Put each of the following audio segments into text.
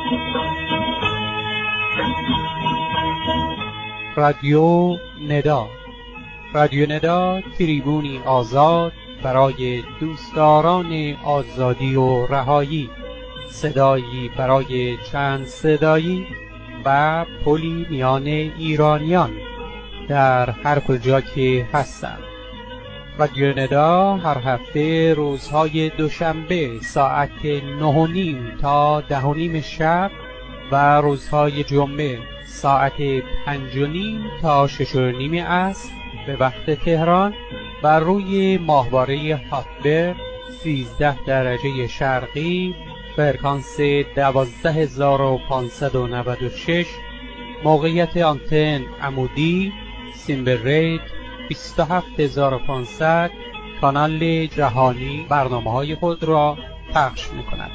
رادیو ندا. رادیو ندا تریبونی آزاد برای دوستداران آزادی و رهایی، صدایی برای چند صدایی و پلی میان ایرانیان در هر کجا که هستند. رادیو ندا هر هفته روزهای دوشنبه ساعت 9:30 تا 10:30 شب و روزهای جمعه ساعت 5:30 تا 6:30 عصر به وقت تهران بر روی ماهواره هاتبرد 13 درجه شرقی فرکانس 12596، موقعیت آنتن عمودی، سیمبل ریت 27500، کانال جهانی برنامه‌های خود را پخش می‌کند.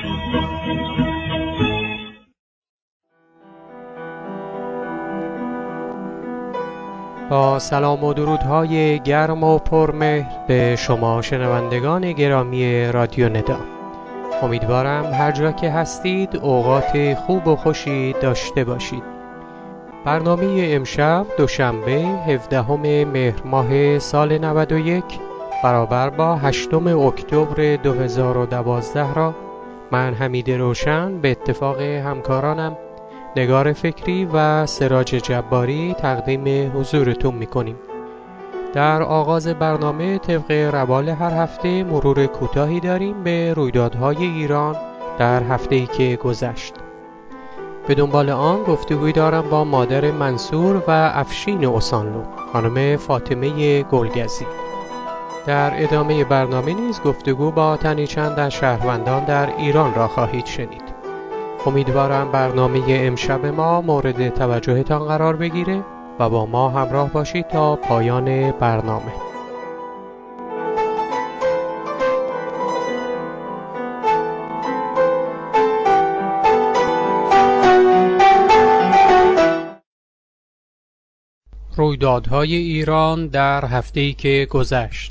با سلام و درودهای گرم و پرمهر به شما شنوندگان گرامی رادیو ندا، امیدوارم هر جا که هستید اوقات خوب و خوشی داشته باشید. برنامه امشب دوشنبه 17 مهر ماه سال 91 برابر با 8 اکتبر 2012 را من حمید روشن به اتفاق همکارانم نگار فکری و سراج جباری تقدیم حضورتون میکنیم. در آغاز برنامه طبق روال هر هفته مرور کوتاهی داریم به رویدادهای ایران در هفته‌ای که گذشت. به دنبال آن گفتگوی دارم با مادر منصور و افشین اوسانلو، خانم فاطمه گلگزی. در ادامه برنامه نیز گفتگو با تنی چند از شهروندان در ایران را خواهید شنید. امیدوارم برنامه امشب ما مورد توجهتان قرار بگیره و با ما همراه باشید تا پایان برنامه. رویدادهای ایران در هفته‌ای که گذشت.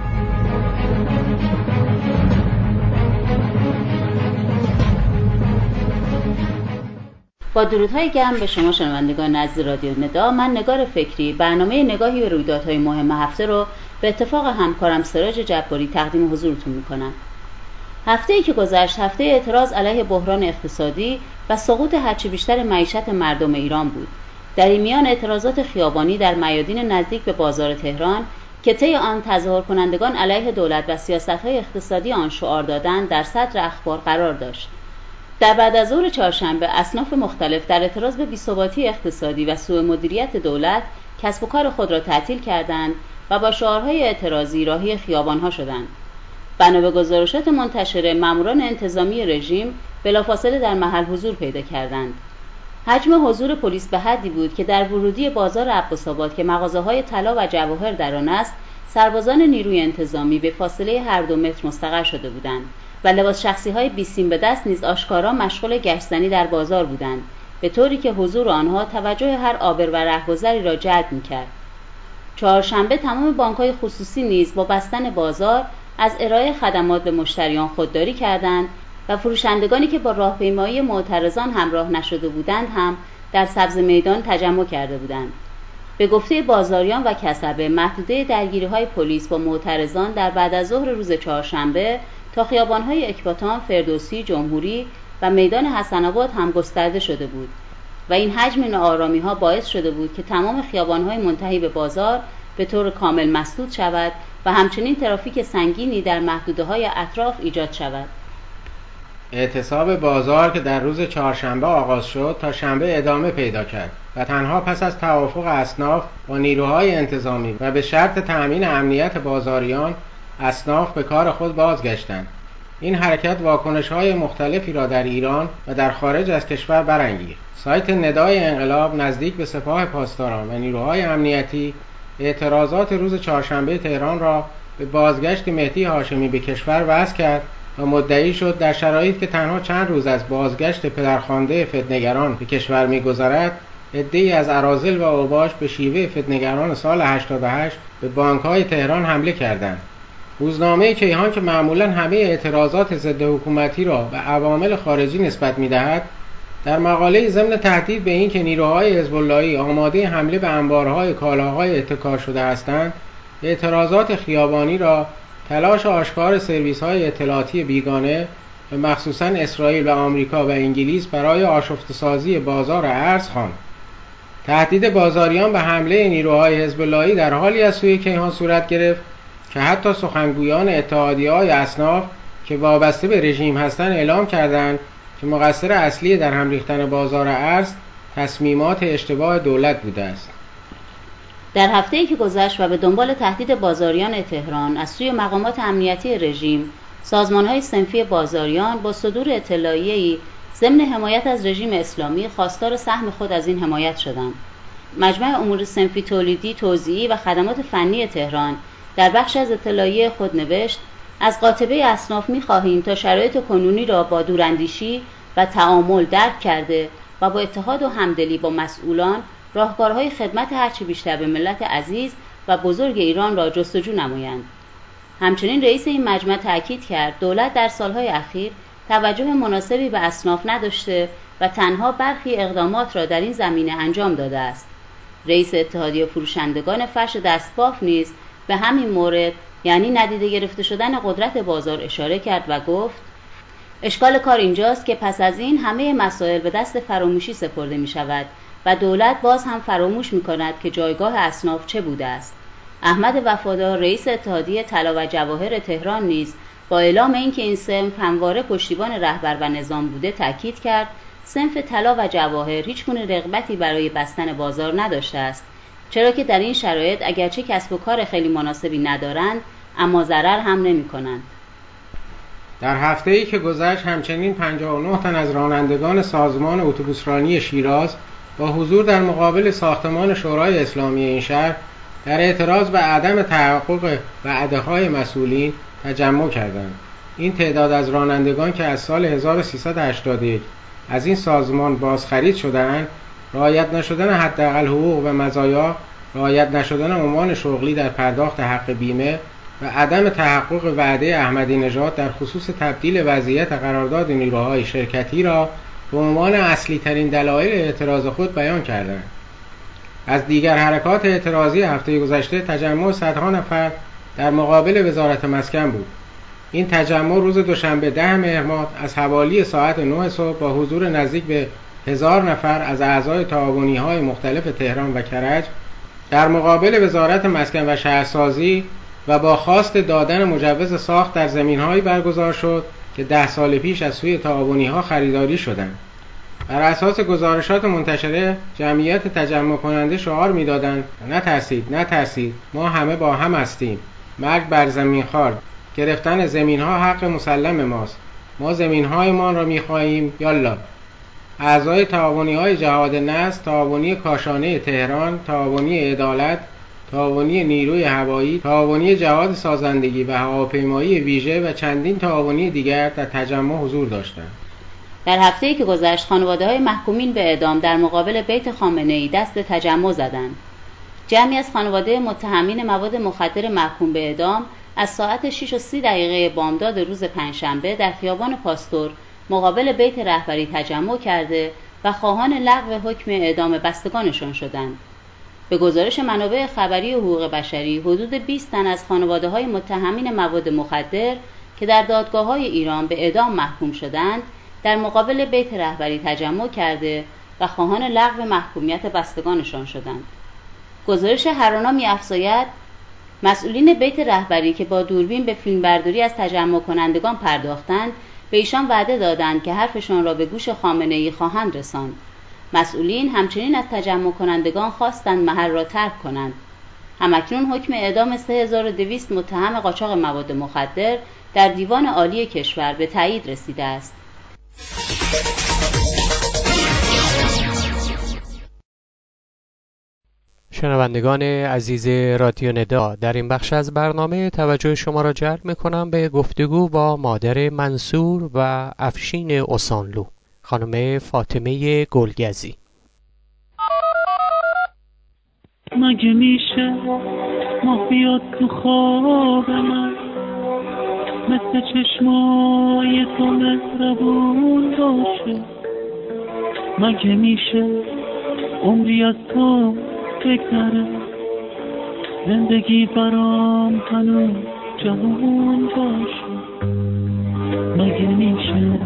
با درودهای گرم به شما شنوندگان عزیز رادیو ندا، من نگار فکری برنامه نگاهی به رویدادهای مهم هفته رو به اتفاق همکارم سراج جباری تقدیم حضورتون میکنم. هفته‌ای که گذشت هفته اعتراض علیه بحران اقتصادی و سقوط هرچه بیشتر معیشت مردم ایران بود. در این میان اعتراضات خیابانی در میادین نزدیک به بازار تهران که طی آن تظاهر کنندگان علیه دولت و سیاست‌های اقتصادی آن شعار دادند در صدر اخبار قرار داشت. در بعد از ظهر چهارشنبه اصناف مختلف در اعتراض به بی‌ثباتی اقتصادی و سوء مدیریت دولت کسب و کار خود را تعطیل کردند و با شعارهای اعتراضی راهی خیابان‌ها شدند. بنا به گزارشات منتشره، ماموران انتظامی رژیم بلافاصله در محل حضور پیدا کردند. حجم حضور پلیس به حدی بود که در ورودی بازار عباس‌آباد که مغازه‌های طلا و جواهر در آن است، سربازان نیروی انتظامی به فاصله هر 2 متر مستقر شده بودند و لباس شخصی‌های بیسیم به دست نیز آشکارا مشغول گشتنی در بازار بودند، به طوری که حضور آنها توجه هر عابر و رهگذری را جلب می‌کرد. چهارشنبه تمام بانک‌های خصوصی نیز با بستن بازار از ارائه خدمات به مشتریان خودداری کردند و فروشندگانی که با راهپیمایی معترضان همراه نشده بودند هم در سبز میدان تجمع کرده بودند. به گفته بازاریان و کسبه، محدوده درگیری‌های پلیس با معترضان در بعد از ظهر روز چهارشنبه تا خیابان‌های اکباتان، فردوسی، جمهوری و میدان حسن آباد هم گسترده شده بود و این حجم ناآرامی‌ها باعث شده بود که تمام خیابان‌های منتهی به بازار به طور کامل مسدود شود و همچنین ترافیک سنگینی در محدوده‌های اطراف ایجاد شود. اعتصاب بازار که در روز چهارشنبه آغاز شد تا شنبه ادامه پیدا کرد و تنها پس از توافق اصناف با نیروهای انتظامی و به شرط تأمین امنیت بازاریان، اصناف به کار خود بازگشتند. این حرکت واکنش‌های مختلفی را در ایران و در خارج از کشور برانگیخت. سایت ندای انقلاب نزدیک به سپاه پاسداران و نیروهای امنیتی اعتراضات روز چهارشنبه تهران را به بازگشت مهدی هاشمی به کشور وصل کرد و مدعی شد در شرایطی که تنها چند روز از بازگشت پدرخوانده فتنه‌گران به کشور می‌گذرد، عده‌ای از اراذل و اوباش به شیوه فتنه‌گران سال 88 به بانک‌های تهران حمله کردند. روزنامه کیهان که معمولاً همه اعتراضات ضد حکومتی را به عوامل خارجی نسبت می‌دهد، در مقاله ضمن تهدید به این که نیروهای حزب اللهی آماده حمله به انبارهای کالاهای اتکا شده هستند، اعتراضات خیابانی را تلاش آشکار سرویس‌های اطلاعاتی بیگانه و مخصوصاً اسرائیل و آمریکا و انگلیس برای آشفته‌سازی بازار ارز خواند. تهدید بازاریان به حمله نیروهای حزب اللهی در حالی از سوی کیهان صورت گرفت که حتی سخنگویان اتحادیه‌های اصناف که وابسته به رژیم هستند اعلام کردند که مقصر اصلی در هم ریختن بازار ارز تصمیمات اشتباه دولت بوده است. در هفته‌ای که گذشت و به دنبال تهدید بازاریان تهران از سوی مقامات امنیتی رژیم، سازمان‌های صنفی بازاریان با صدور اطلاعیه‌ای ضمن حمایت از رژیم اسلامی خواستار سهم خود از این حمایت شدند. مجمع امور صنفی تولیدی، توزیعی و خدمات فنی تهران در بخش از اطلاعیه خود نوشت: از قاطبه اصناف می‌خواهیم تا شرایط کنونی را با دوراندیشی و تعامل درک کرده و با اتحاد و همدلی با مسئولان راهکارهای خدمت هرچه بیشتر به ملت عزیز و بزرگ ایران را جستجو نمایند. همچنین رئیس این مجمع تأکید کرد دولت در سالهای اخیر توجه مناسبی به اصناف نداشته و تنها برخی اقدامات را در این زمینه انجام داده است. رئیس اتحادیه فروشندگان فرش دستباف نیز به همین مورد، یعنی ندیده گرفته شدن قدرت بازار، اشاره کرد و گفت: اشکال کار اینجاست که پس از این همه مسائل به دست فراموشی سپرده می شود و دولت باز هم فراموش می کند که جایگاه اصناف چه بوده است. احمد وفادار، رئیس اتحادیه طلا و جواهر تهران نیز با اعلام اینکه این صنف همواره پشتیبان رهبر و نظام بوده تاکید کرد صنف طلا و جواهر هیچگونه رغبتی برای بستن بازار نداشته است، چرا که در این شرایط اگرچه کسب و کار خیلی مناسبی ندارند اما ضرر هم نمی‌کنند. در هفته‌ای که گذشت همچنین 59 تن از رانندگان سازمان اتوبوسرانی شیراز با حضور در مقابل ساختمان شورای اسلامی این شهر در اعتراض به عدم تحقق وعده‌های مسئولین تجمع کردند. این تعداد از رانندگان که از سال 1381 از این سازمان بازخرید شده‌اند، رعایت نشدن حداقل حقوق و مزایا، رعایت نشدن عنوان شغلی در پرداخت حق بیمه و عدم تحقق وعده احمدی نژاد در خصوص تبدیل وضعیت قرارداد نیروهای شرکتی را به عنوان اصلی ترین دلایل اعتراض خود بیان کردند. از دیگر حرکات اعتراضی هفته گذشته تجمع صدها نفر در مقابل وزارت مسکن بود. این تجمع روز دوشنبه 10 مهر ماه از حوالی ساعت 9 صبح با حضور نزدیک به 1000 نفر از اعضای تعاونی‌های مختلف تهران و کرج در مقابل وزارت مسکن و شهرسازی و با خواست دادن مجوز ساخت در زمین‌هایی برگزار شد که 10 سال پیش از سوی تعاونی‌ها خریداری شدند. بر اساس گزارشات منتشره، جمعیت تجمع کننده شعار می‌دادند: نترسید، ما همه با هم هستیم. مرگ بر زمینخوار، گرفتن زمین‌ها حق مسلم ماست. ما زمین‌هایمان را می‌خواهیم، یالا. اعضای تعاونی‌های جهاد نسل، تعاونی کاشانه تهران، تعاونی عدالت، تعاونی نیروی هوایی، تعاونی جهاد سازندگی و هواپیمایی ویژه و چندین تعاونی دیگر در تجمع حضور داشتند. در هفته‌ای که گذشت خانواده‌های محکومین به اعدام در مقابل بیت خامنه‌ای دست به تجمع زدند. جمعی از خانواده متهمین مواد مخدر محکوم به اعدام از ساعت 6:30 بامداد روز پنجشنبه در خیابان پاستور مقابل بیت رهبری تجمع کرده و خواهان لغو حکم اعدام بستگانشان شدند. به گزارش منابع خبری حقوق بشری، حدود 20 تن از خانواده‌های متهمین مواد مخدر که در دادگاه‌های ایران به اعدام محکوم شدند، در مقابل بیت رهبری تجمع کرده و خواهان لغو محکومیت بستگانشان شدند. گزارش هرانا می‌افزاید مسئولین بیت رهبری که با دوربین به فیلمبرداری از تجمع کنندگان پرداختند، به ایشان وعده دادند که حرفشان را به گوش خامنه‌ای خواهند رساند. مسئولین همچنین از تجمع کنندگان خواستند محل را ترک کنند. همکنون حکم اعدام 3200 متهم قاچاق مواد مخدر در دیوان عالی کشور به تایید رسیده است. شنوندگان عزیز رادیو ندا، در این بخش از برنامه توجه شما را جلب می‌کنم به گفتگو با مادر منصور و افشین اوسانلو، خانم فاطمه گلگزی. مگه میشه ماه بیاد تو خواب من، مثل چشمای تو مهربون باشه، مگه میشه عمری از تو بگذره، زندگی برام هنوز جوان باشه. مگه میشه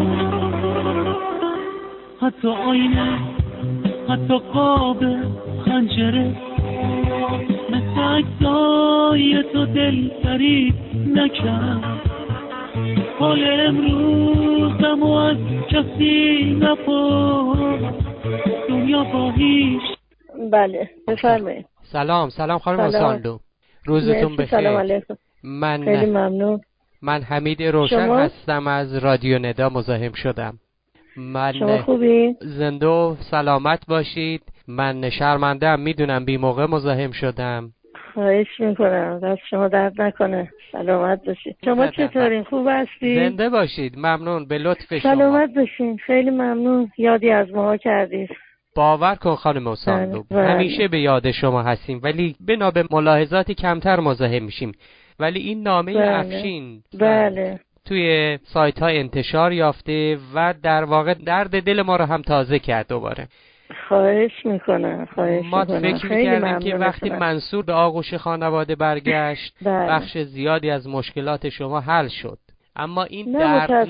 حتی آینه، حتی قاب خنجره، مثل عکسای تو دل فرید نکرد. حال امروزم و از کسی نپرس، دنیا با هیچ. بله بفرمایید. سلام خانم اوسانلو، روزتون بخیر. سلام علیکم. خیلی ممنون. من حمید روشن هستم، از رادیو ندا مزاحم شدم. شما خوبی؟ زنده و سلامت باشید. من شرمنده‌ام، میدونم بی موقع مزاحم شدم. خواهش میکنم، دست شما درد نکنه. سلامت باشید. شما چطورین؟ خوب هستی؟ زنده باشید. ممنون به لطف شما. سلامت باشین. خیلی ممنون. یادی از ما کردید. باور کن خانم اوسانلو، همیشه به یاد شما هستیم، ولی بنا به ملاحظاتی کمتر مزاحم میشیم. ولی این نامه افشین توی سایت ها انتشار یافته و در واقع درد دل ما رو هم تازه کرد دوباره. خواهش میکنم. ما فکر میکردیم که وقتی منصور به آغوش خانواده برگشت بخش زیادی از مشکلات شما حل شد، اما این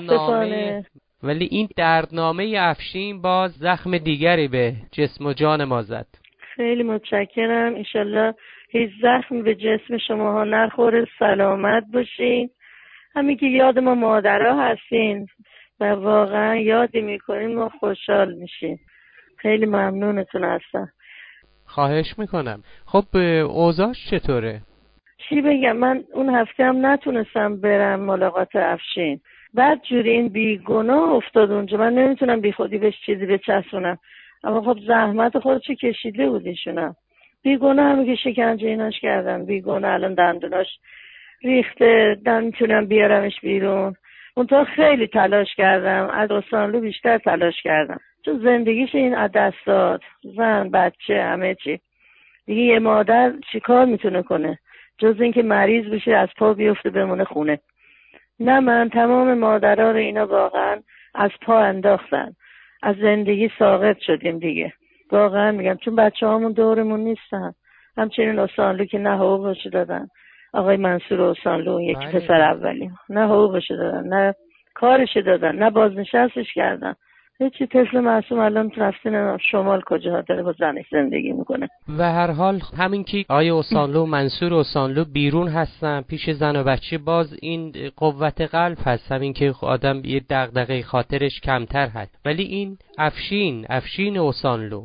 دردنامه افشین باز زخم دیگری به جسم و جان ما زد. خیلی متشکرم. انشالله هیچ زخم به جسم شماها نخوره. سلامت باشین. همین که یاد ما مادرها هستین و واقعا یادی میکنین ما خوشحال میشین. خیلی ممنونتون هستم. خواهش میکنم. خب اوضاعش چطوره؟ چی بگم، من اون هفته هم نتونستم برم ملاقات افشین. بعد جوری این بیگناه افتاد اونجا، من نمیتونم بی خودی بهش چیزی بچسبونم، اما خب زحمت خودشو کشیده بود ایشونم. بیگناه همه که شکنجه ایناش کردن، بیگناه الان دندوناش ریخته، نمیتونم بیارمش بیرون. اونطور خیلی تلاش کردم، از اوسانلو بیشتر تلاش کردم، چون زندگیش این از دست داد، زن بچه همه چی دیگه. یه مادر چی کار میتونه کنه جز اینکه مریض بشه از پا بیفته بمونه خونه؟ نه، من تمام مادرها رو اینا واقعا از پا انداختن، از زندگی ساقط شدیم دیگه. واقعا میگم، چون بچه هامون دورمون نیستن. همچنین اوسانلو که نه حقوقش دادن، آقای منصور اوسانلو یکی پسر اولی، نه حقوقش دادن، نه کارش دادن، نه بازنشستش کردن. هیچی. طفل معصوم الان رفته شمال کجا داره با زنش زندگی میکنه. و هر حال همین که آقای اوسانلو، منصور اوسانلو بیرون هستن پیش زن و بچه، باز این قوت قلب هست، همین که آدم یه دغدغه خاطرش کمتر هست. ولی این افشین اوسانلو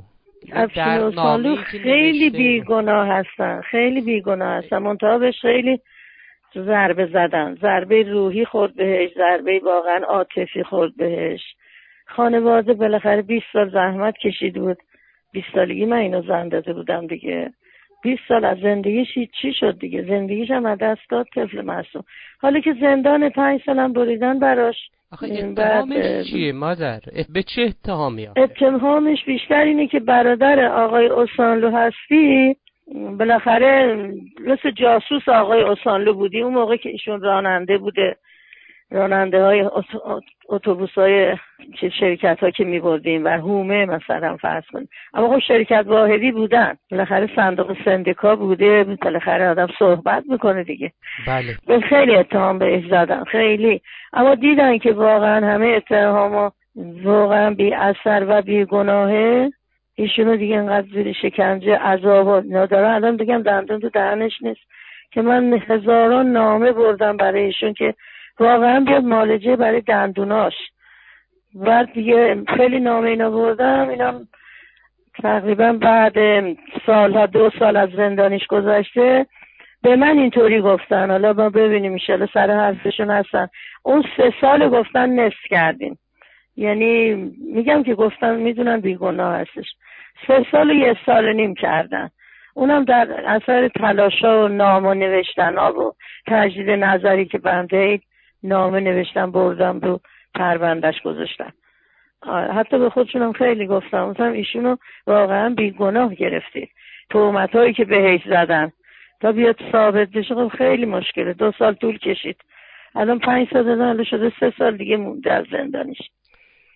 خیلی بیگناه هستن، منتها بهش خیلی ضربه زدن، ضربه روحی خورد بهش، ضربه واقعا عاطفی خورد بهش. خانواده بالاخره 20 سال زحمت کشید بود. 20 سالگی من اینو زن داده بودم دیگه. 20 سال از زندگیش چی شد دیگه؟ زندگیش هم از دست داد طفل معصوم. حالا که زندان 5 سالم بریدن براش. آخه اتهامش چیه مادر؟ به چه اتهامی؟ اتهامش بیشتر اینه که برادر آقای اوسانلو هستی، بالاخره مثل جاسوس آقای اوسانلو بودی اون موقع که ایشون راننده بوده، راننده های اتوبوس های شرکت ها که می بردیم و هومه مثلا فرض کنیم، اما خب شرکت واحدی بودن، بالاخره صندوق سندیکا بوده، بالاخره آدم صحبت میکنه دیگه. بله. خیلی اتهام بهش زدن، خیلی، اما دیدن که واقعا همه اتهام واقعا بی اثر و بی گناهه. ایشونو دیگه انقدر زیر شکنجه عذاب نداره، الان دیگه دندون تو دهنش نیست که من هزاران نامه بردم برای ایشون که واقعا بیاد معالجه برای دندوناش. بعد دیگه خیلی نامه اینا بردم، اینا تقریبا بعد سالها 2 سال از زندانیش گذشته به من اینطوری گفتن. حالا ما ببینیم انشالله سر حرفشون هستن. اون 3 سال گفتن نصف کردیم، یعنی میگم که گفتن میدونن بیگناه هستش. 3 سال و 1 سال و نیم کردن، اونم در اثر تلاشا و نامه نوشتن و تجدید نظری که بنده نامه نوشتن بردم رو پروندهش گذاشتن. حتی به خودشونم خیلی گفتم، مثلا ایشونو واقعا بیگناه گرفتید، تهمتایی که بهش زدن تا بیاد ثابت بشه خب خیلی مشکله. 2 سال طول کشید، الان 5 سال دادن، الان شده 3 سال دیگه مونده از زندانیش.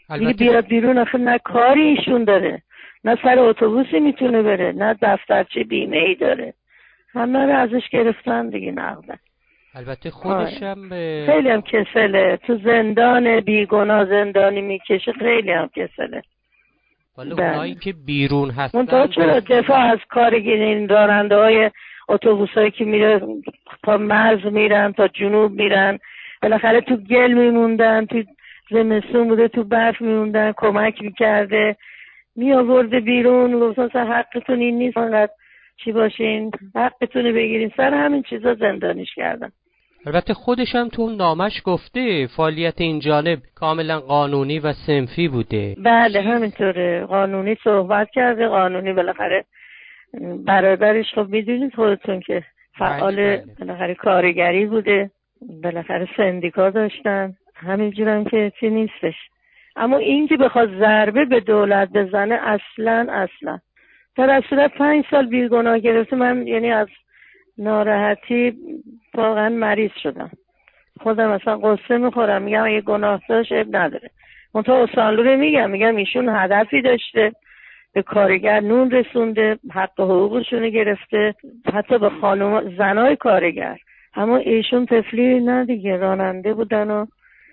دیگه بیاد بیرون آخه نه کاری ایشون داره، نه سر اتوبوسی میتونه بره، نه دفترچه بیمه ای داره، همه رو ازش گرفتن دیگه نقدن. البته خودش هم خیلی هم کسله، تو زندان بیگناه زندانی میکشه، خیلی هم کسله. ولی اونایی که بیرون هستن منتها چرا دفاع از کارگیری این راننده های اتوبوس هایی که میره تا مرز میرن، تا جنوب میرن، بالاخره تو گل میموندن، تو زمستون بوده تو برف میموندن، کمک میکرده، میآورده بیرون، گفتن حقتون این نیست انقدر چی باشین، حقتون بگیرین، سر همین چیزا زندانیش کردن. البته خودش هم تو نامش گفته فعالیت این جانب کاملا قانونی و صنفی بوده. بله همینطوره، قانونی صحبت کرده، قانونی. بالاخره برادرش خب میدونید خودتون که فعال بالاخره کارگری بوده، بالاخره سندیکا داشتن، همینجورم که چی نیستش. اما این که بخواد ضربه به دولت بزنه اصلا در اصلا 5 سال بیگناه گرفته. من یعنی از ناراحتی واقعا مریض شدم، خودم اصلا قصه میخورم، میگم اگه گناه داشت اب نداره. منتها اصانلو رو میگم ایشون هدفی داشته، به کارگر نون رسونده، حق حقوقشون گرفته، حتی به خانم زنای کارگر. اما ایشون طفلی نه دیگه، راننده بودن و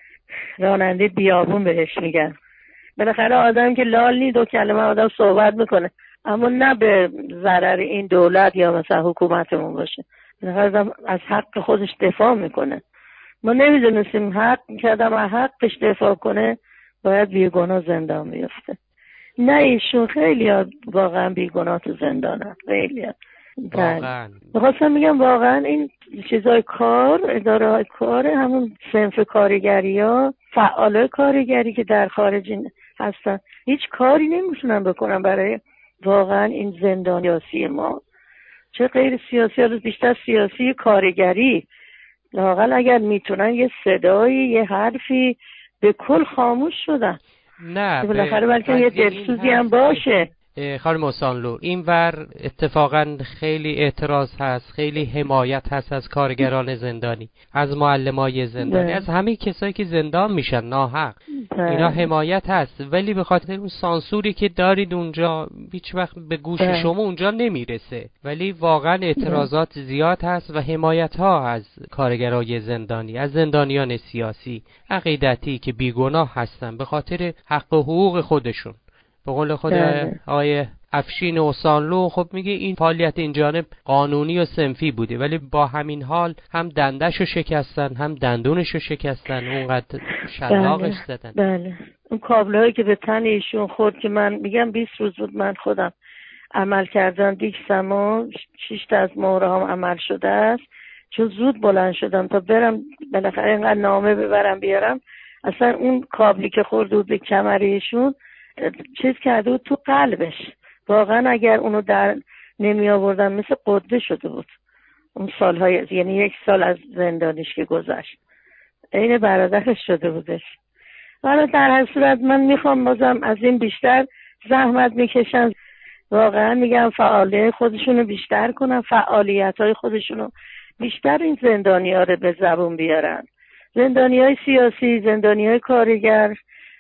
راننده بیابون بهش میگن. بالاخره آدم که لال نی، 2 کلمه آدم صحبت میکنه، اما نه به ضرر این دولت یا مثلا حکومتمون باشه. بالاخره از حق خودش دفاع میکنه. ما نمیدونستیم حق کردم از حقش دفاع کنه باید بیگناه زندان بیفته. نه ایشون خیلی واقعا بیگناه تو زندانه، خیلی واقعا. میخواستم میگم واقعا این چیزای کار، اداره های کار، همون صنف کارگری ها، فعال کارگری که در خارج هستن، هیچ کاری نمیتونن بکنن برای واقعا این زندانیاسی ما. چه غیر سیاسی، ها بیشتر سیاسی کارگری، لااقل اگر میتونن یه صدایی، یه حرفی، به کل خاموش شدن. نه بالاخره بلکه یه دلسوزی هم باشه. خانم اصانلو، این ور اتفاقا خیلی اعتراض هست، خیلی حمایت هست از کارگران زندانی، از معلمای زندانی، از همه کسایی که زندان میشن ناحق. اینا حمایت هست، ولی به خاطر اون سانسوری که دارید اونجا هیچ وقت به گوش شما اونجا نمیرسه. ولی واقعا اعتراضات زیاد هست و حمایت ها از کارگرای زندانی، از زندانیان سیاسی عقیدتی که بیگناه هستن به خاطر حق و حقوق خودشون. به قول خود آقای افشین اصانلو خب میگه این فعالیت این جانب قانونی و صنفی بوده، ولی با همین حال هم دنده‌شو شکستن، هم دندونشو شکستن، اونقدر شلاقش زدن. بله اون کابلایی که به تن ایشون خورد که من میگم 20 روز بود من خودم عمل کردم، دیکسم و 6 تا از مهره هم عمل شده است، چون زود بلند شدم تا برم بالاخره اینقدر نامه ببرم بیارم، اصلا اون کابلی که خورد بود به کمر ایشون چیز کرده بود تو قلبش. واقعا اگر اونو در نمی آوردن مثل قده شده بود اون سالهای، یعنی 1 سال از زندانیش که گذشت عین برادرش شده بودش. حالا در هر صورت من میخوام بازم از این بیشتر زحمت میکشن، واقعا میگم فعالیت خودشونو بیشتر کنن، فعالیت های خودشونو بیشتر این زندانی ها رو به زبون بیارن، زندانی های سیاسی، زندانی های کارگر،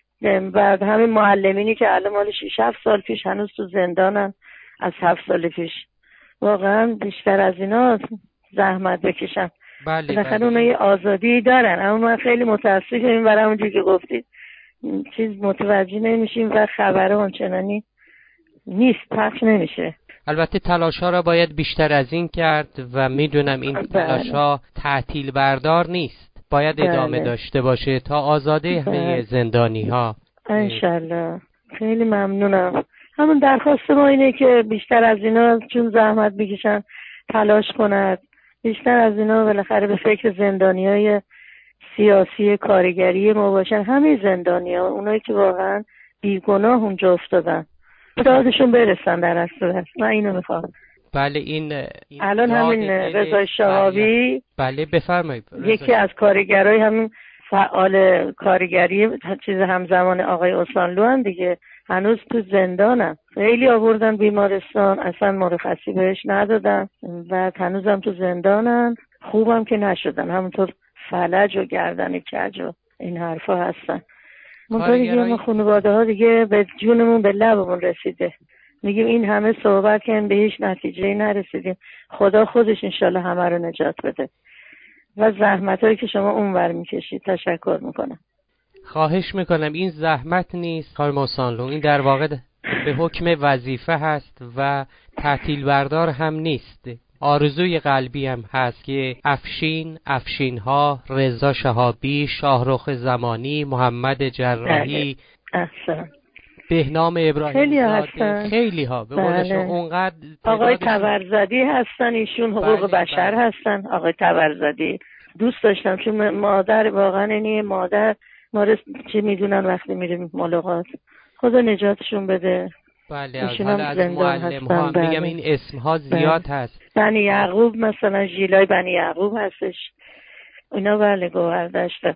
بعد همین معلمینی که الان مال 6-7 سال پیش هنوز تو زندانن، از 7 سال پیش. واقعا بیشتر از اینا زحمت بکشن. بالاخره اونا یه آزادی دارن، اما من خیلی متاسفم این برای اونجوری که گفتید چیز متوجه نمیشیم و خبره اونچنانی نیست، پخش نمیشه. البته تلاش ها را باید بیشتر از این کرد و میدونم این تلاش ها تعطیل بردار نیست، باید ادامه داشته باشه تا آزاده همه زندانی ها. انشالله. خیلی ممنونم. همون درخواست ما اینه که بیشتر از اینا چون زحمت بکشن تلاش کنند، بیشتر از اینا بالاخره به فکر زندانی های سیاسی کارگری ما باشن، همه زندانی ها، اونایی که واقعا بیگناه اونجا افتادن دادشون برسن. در اصل من اینو میخوام. بله این الان همین رضا شهابی، بله بفرمایید، یکی از کارگرای همین فعال کارگری چیز همزمان آقای اصانلو هم دیگه، هنوز تو زندانم، خیلی آوردن بیمارستان اصلا مرخصی بهش ندادن و هنوزم تو زندانن، خوبم که نشدن، همونطور فلج و گردن کج و این حرفا هستن. ما دیگه ما خانواده ها دیگه به جونمون به لبمون رسیده، میگیم این همه صحبت کردیم به هیچ نتیجه‌ای نرسیدیم. خدا خودش انشالله همه رو نجات بده و زحمتایی که شما اونور میکشید تشکر میکنم. خواهش میکنم. این زحمت نیست خانم اوسانلو، این در واقع به حکم وظیفه هست و تعطیل بردار هم نیست. آرزوی قلبی هم هست که افشین‌ها، رضا شهابی، شاهرخ زمانی، محمد جراحی، بهنام ابراهیم زاده، خیلی ها به قولشون اونقدر، آقای تبرزدی هستن، ایشون حقوق بشر هستن. آقای تبرزدی دوست داشتم چون مادر واقعا اینی مادر ما رو چه میدونن وقتی میریم ملاقات. خدا نجاتشون بده. بله حالا از معلم ها میگم این اسم ها زیاد هست. بنی یعقوب مثلا ژیلای بنی یعقوب هستش اینا. بله گوهردشت.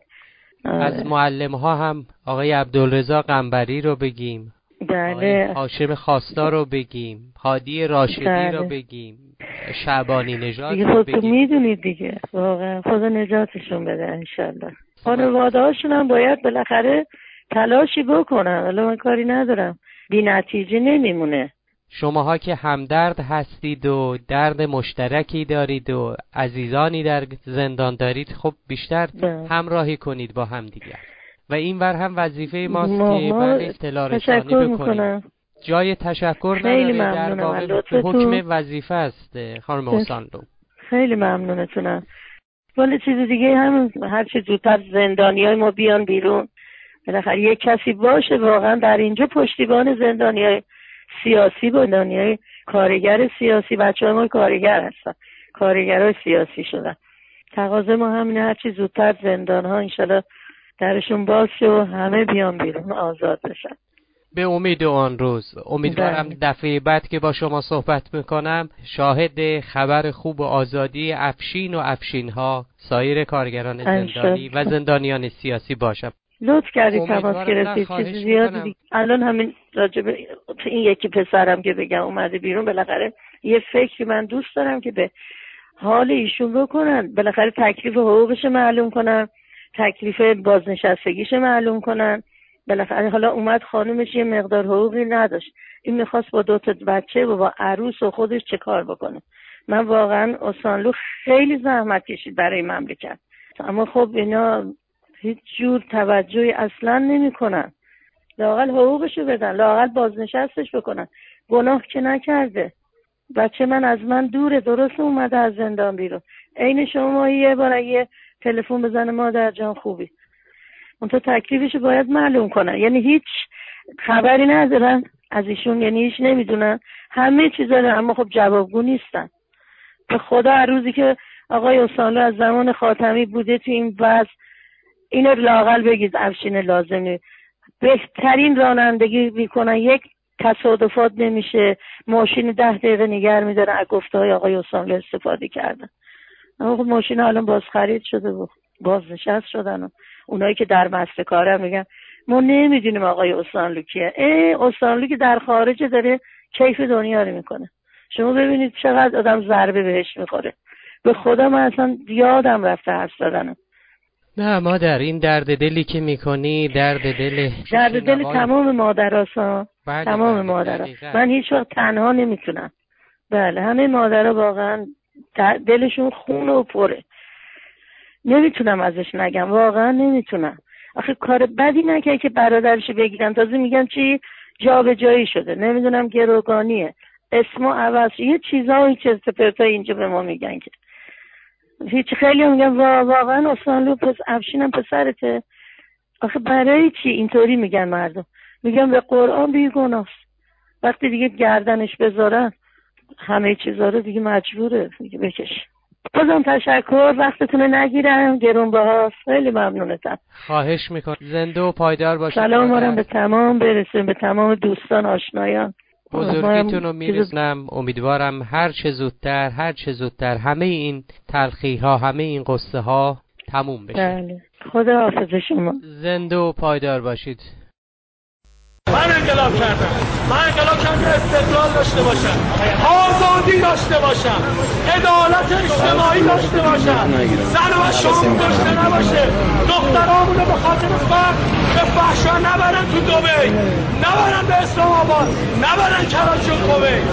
از معلم ها هم آقای عبدالرضا قنبری رو بگیم، بله هاشم خواستار رو بگیم، هادی راشدی رو بگیم، شعبانی نژاد رو بگیم. خودتون میدونید دیگه واقعا خدا نجاتشون بده انشالله. خانواده هاشون هم باید بالاخره تلاشی بکنن. حالا من کاری ندارم، بی نتیجه نمیمونه. شماها که همدرد هستید و درد مشترکی دارید و عزیزانی در زندان دارید، خب بیشتر همراهی کنید با هم دیگه. و این ور هم وظیفه ماست که بله اطلاع رسانی بکنیم. جای تشکر نداره، در واقع به حکم وظیفه است خانم اوسانلو. خیلی ممنونتونم. ولی چیز دیگه هم هر چه زودتر زندانیای ما بیان بیرون، بالاخره یک کسی باشه واقعا در اینجا پشتیبان زندانیای سیاسی، زندانیای کارگر سیاسی. بچه‌های ما کارگر هستن، کارگرای سیاسی شدن. تقاضا ما همینه هر چه زودتر زندان‌ها انشالله درشون باز شه و همه بیان بیرون آزاد بشن. به امید آن روز. امیدوارم دفعه بعد که با شما صحبت میکنم شاهد خبر خوب و آزادی افشین و افشین‌ها، سایر کارگران زندانی و زندانیان سیاسی باشم. لطف کردی تماس گرفتید. چیز زیادی الان همین راجب این یکی پسرم که بگم اومده بیرون، بالاخره یه فکری من دوست دارم که به حال ایشون بکنن، بالاخره تکلیف حقوقش معلوم کنن، تکلیف بازنشستگیش معلوم کنن. بالاخره حالا اومد خانومش یه مقدار حقوقی نداشت، این میخواست با 2 تا بچه و با عروس و خودش چه کار بکنه. من واقعا اوسانلو خیلی زحمت کشید برای مملکت، اما خب اینا هیچ جور توجهی اصلا نمی کنن. لااقل حقوقشو بدن، لااقل بازنشستش بکنن. گناه که نکرده. بچه من از من دوره، درست اومده از زندان بیرون. عین شما یه بار یه تلفن بزنه مادر جان خوبی، اون تو تکلیفشو باید معلوم کنن. یعنی هیچ خبری ندارن از ایشون، یعنی هیچ نمیدونن، همه چیزا رو، اما خب جوابگو نیستن. به خدا هر روزی که آقای اوسانلو از زمان خاتمی بوده تو این وضع، اینو لااقل بگید افشین لازمی بهترین رانندگی میکنن، یک تصادفات نمیشه، ماشین 10 دقیقه نگه میدارن. از گفته‌های آقای اوسانلو استفاده کردن. اما خب ماشین الان باز خرید شده و بازنشست شدن و اونایی که در مست کارن میگن ما نمیدونیم آقای اوسانلو کیه. اوسانلو که در خارج داره کیف دنیا رو میکنه. شما ببینید چقدر آدم ضربه بهش میخوره. به خدا من اصلا یادم رفته حرف زدنم. نه مادر، این درد دلی که میکنی درد دل تمام مادرها، تمام مادرها. من هیچ وقت تنها نمیتونم. بله همه مادرها واقعا دلشون خون و پره. نمیتونم ازش نگم، واقعا نمیتونم. آخه کار بدی نکرد که برادرش بگیرن، تازه میگن چی جابجایی شده، نمیدونم گروگانیه، اسمو عوض، یه چیزایی چه پرتای اینجا به ما میگن که هیچ. خیلی میگن واقعا اوسانلو افشینم پسرته. آخه برای چی اینطوری میگن مردم؟ میگن به قرآن بیگناست. وقتی دیگه گردنش بذارن همه چیزا رو دیگه مجبوره دیگه بکش. بازم تشکر، وقتتون رو نگیرم، گرانبهاست. خیلی ممنونتم. خواهش میکنم. زنده و پایدار باشید. سلام رو به تمام برسیم، به تمام دوستان آشنایان. بزرگیتون رو میرسونم. امیدوارم هر چه زودتر همه این تلخی ها، همه این قصه ها تموم بشه. بله. خدا حافظ شما. زنده و پایدار باشید. من انقلاب کردم که استقلال داشته باشم، آزادی داشته باشم، عدالت اجتماعی داشته باشم، زن و شام داشته نباشه، دخترامونو به خاطر فقر به فحشا نبرن تو دبی، نبرن به اسلام آباد، نبرن کراچی و کویت.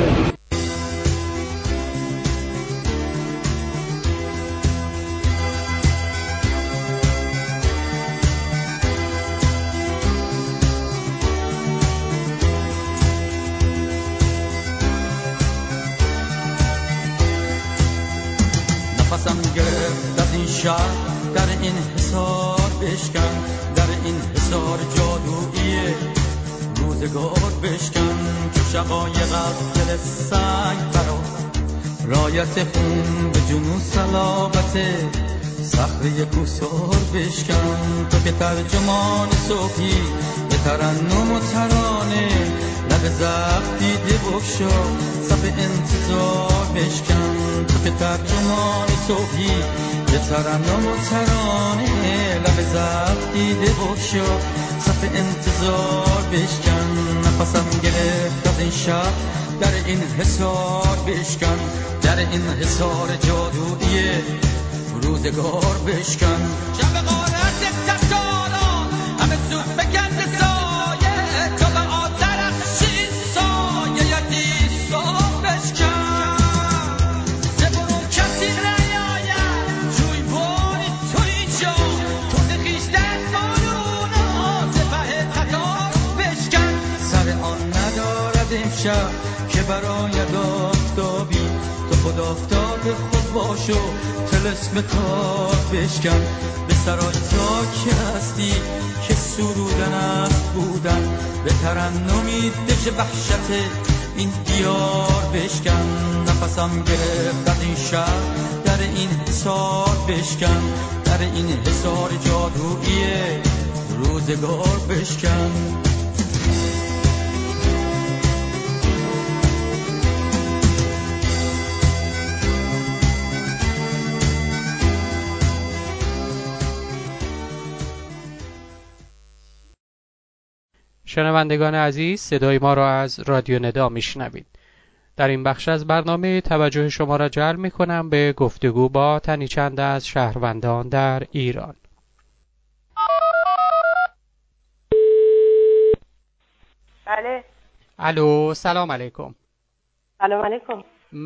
نفسم گرفت از این شهر، در این حصار بشکن، در این حصار جادویی روزگار بشکن. چو شقایق از دل سنگ فرار، رایت خون به جنون صلابت صخره کوسار بشکن. تو که ترجمان صبحی به ترنم و ترانه، لب زخم دیده بگشا صف انتظار بشکن. تو که ترجمان صبحی به ترنم و ترانه، لب زخم دیده بگشا صف انتظار بشکن. نفسم گرفت از این شب، در این حصار بشکن، در این حصار جادویی روزگار بشکن. شب غارت تساران همه سوخ بکند سایه، تا به آترخشین سایه یکی سار بشکن. زبرون کسی نیاید جوی باری توی جا، تو دخیشتن بارون سپه قطار بشکن. سر آن ندارد امشب که برای آفتابی، تو خود آفتاب خود باشو طلسم کار بشکن. به سرای تا هستی که سرودن است بودن، به ترنمی دژ وحشت این دیار بشکن. نفسم گرفت از این شهر، در این حصار بشکن، در این حصار جادویی روزگار بشکن. شنوندگان عزیز، صدای ما را از رادیو ندا میشنوید. در این بخش از برنامه توجه شما را جلب میکنم به گفتگو با تنی چند از شهروندان در ایران. بله. الو، سلام علیکم. سلام علیکم.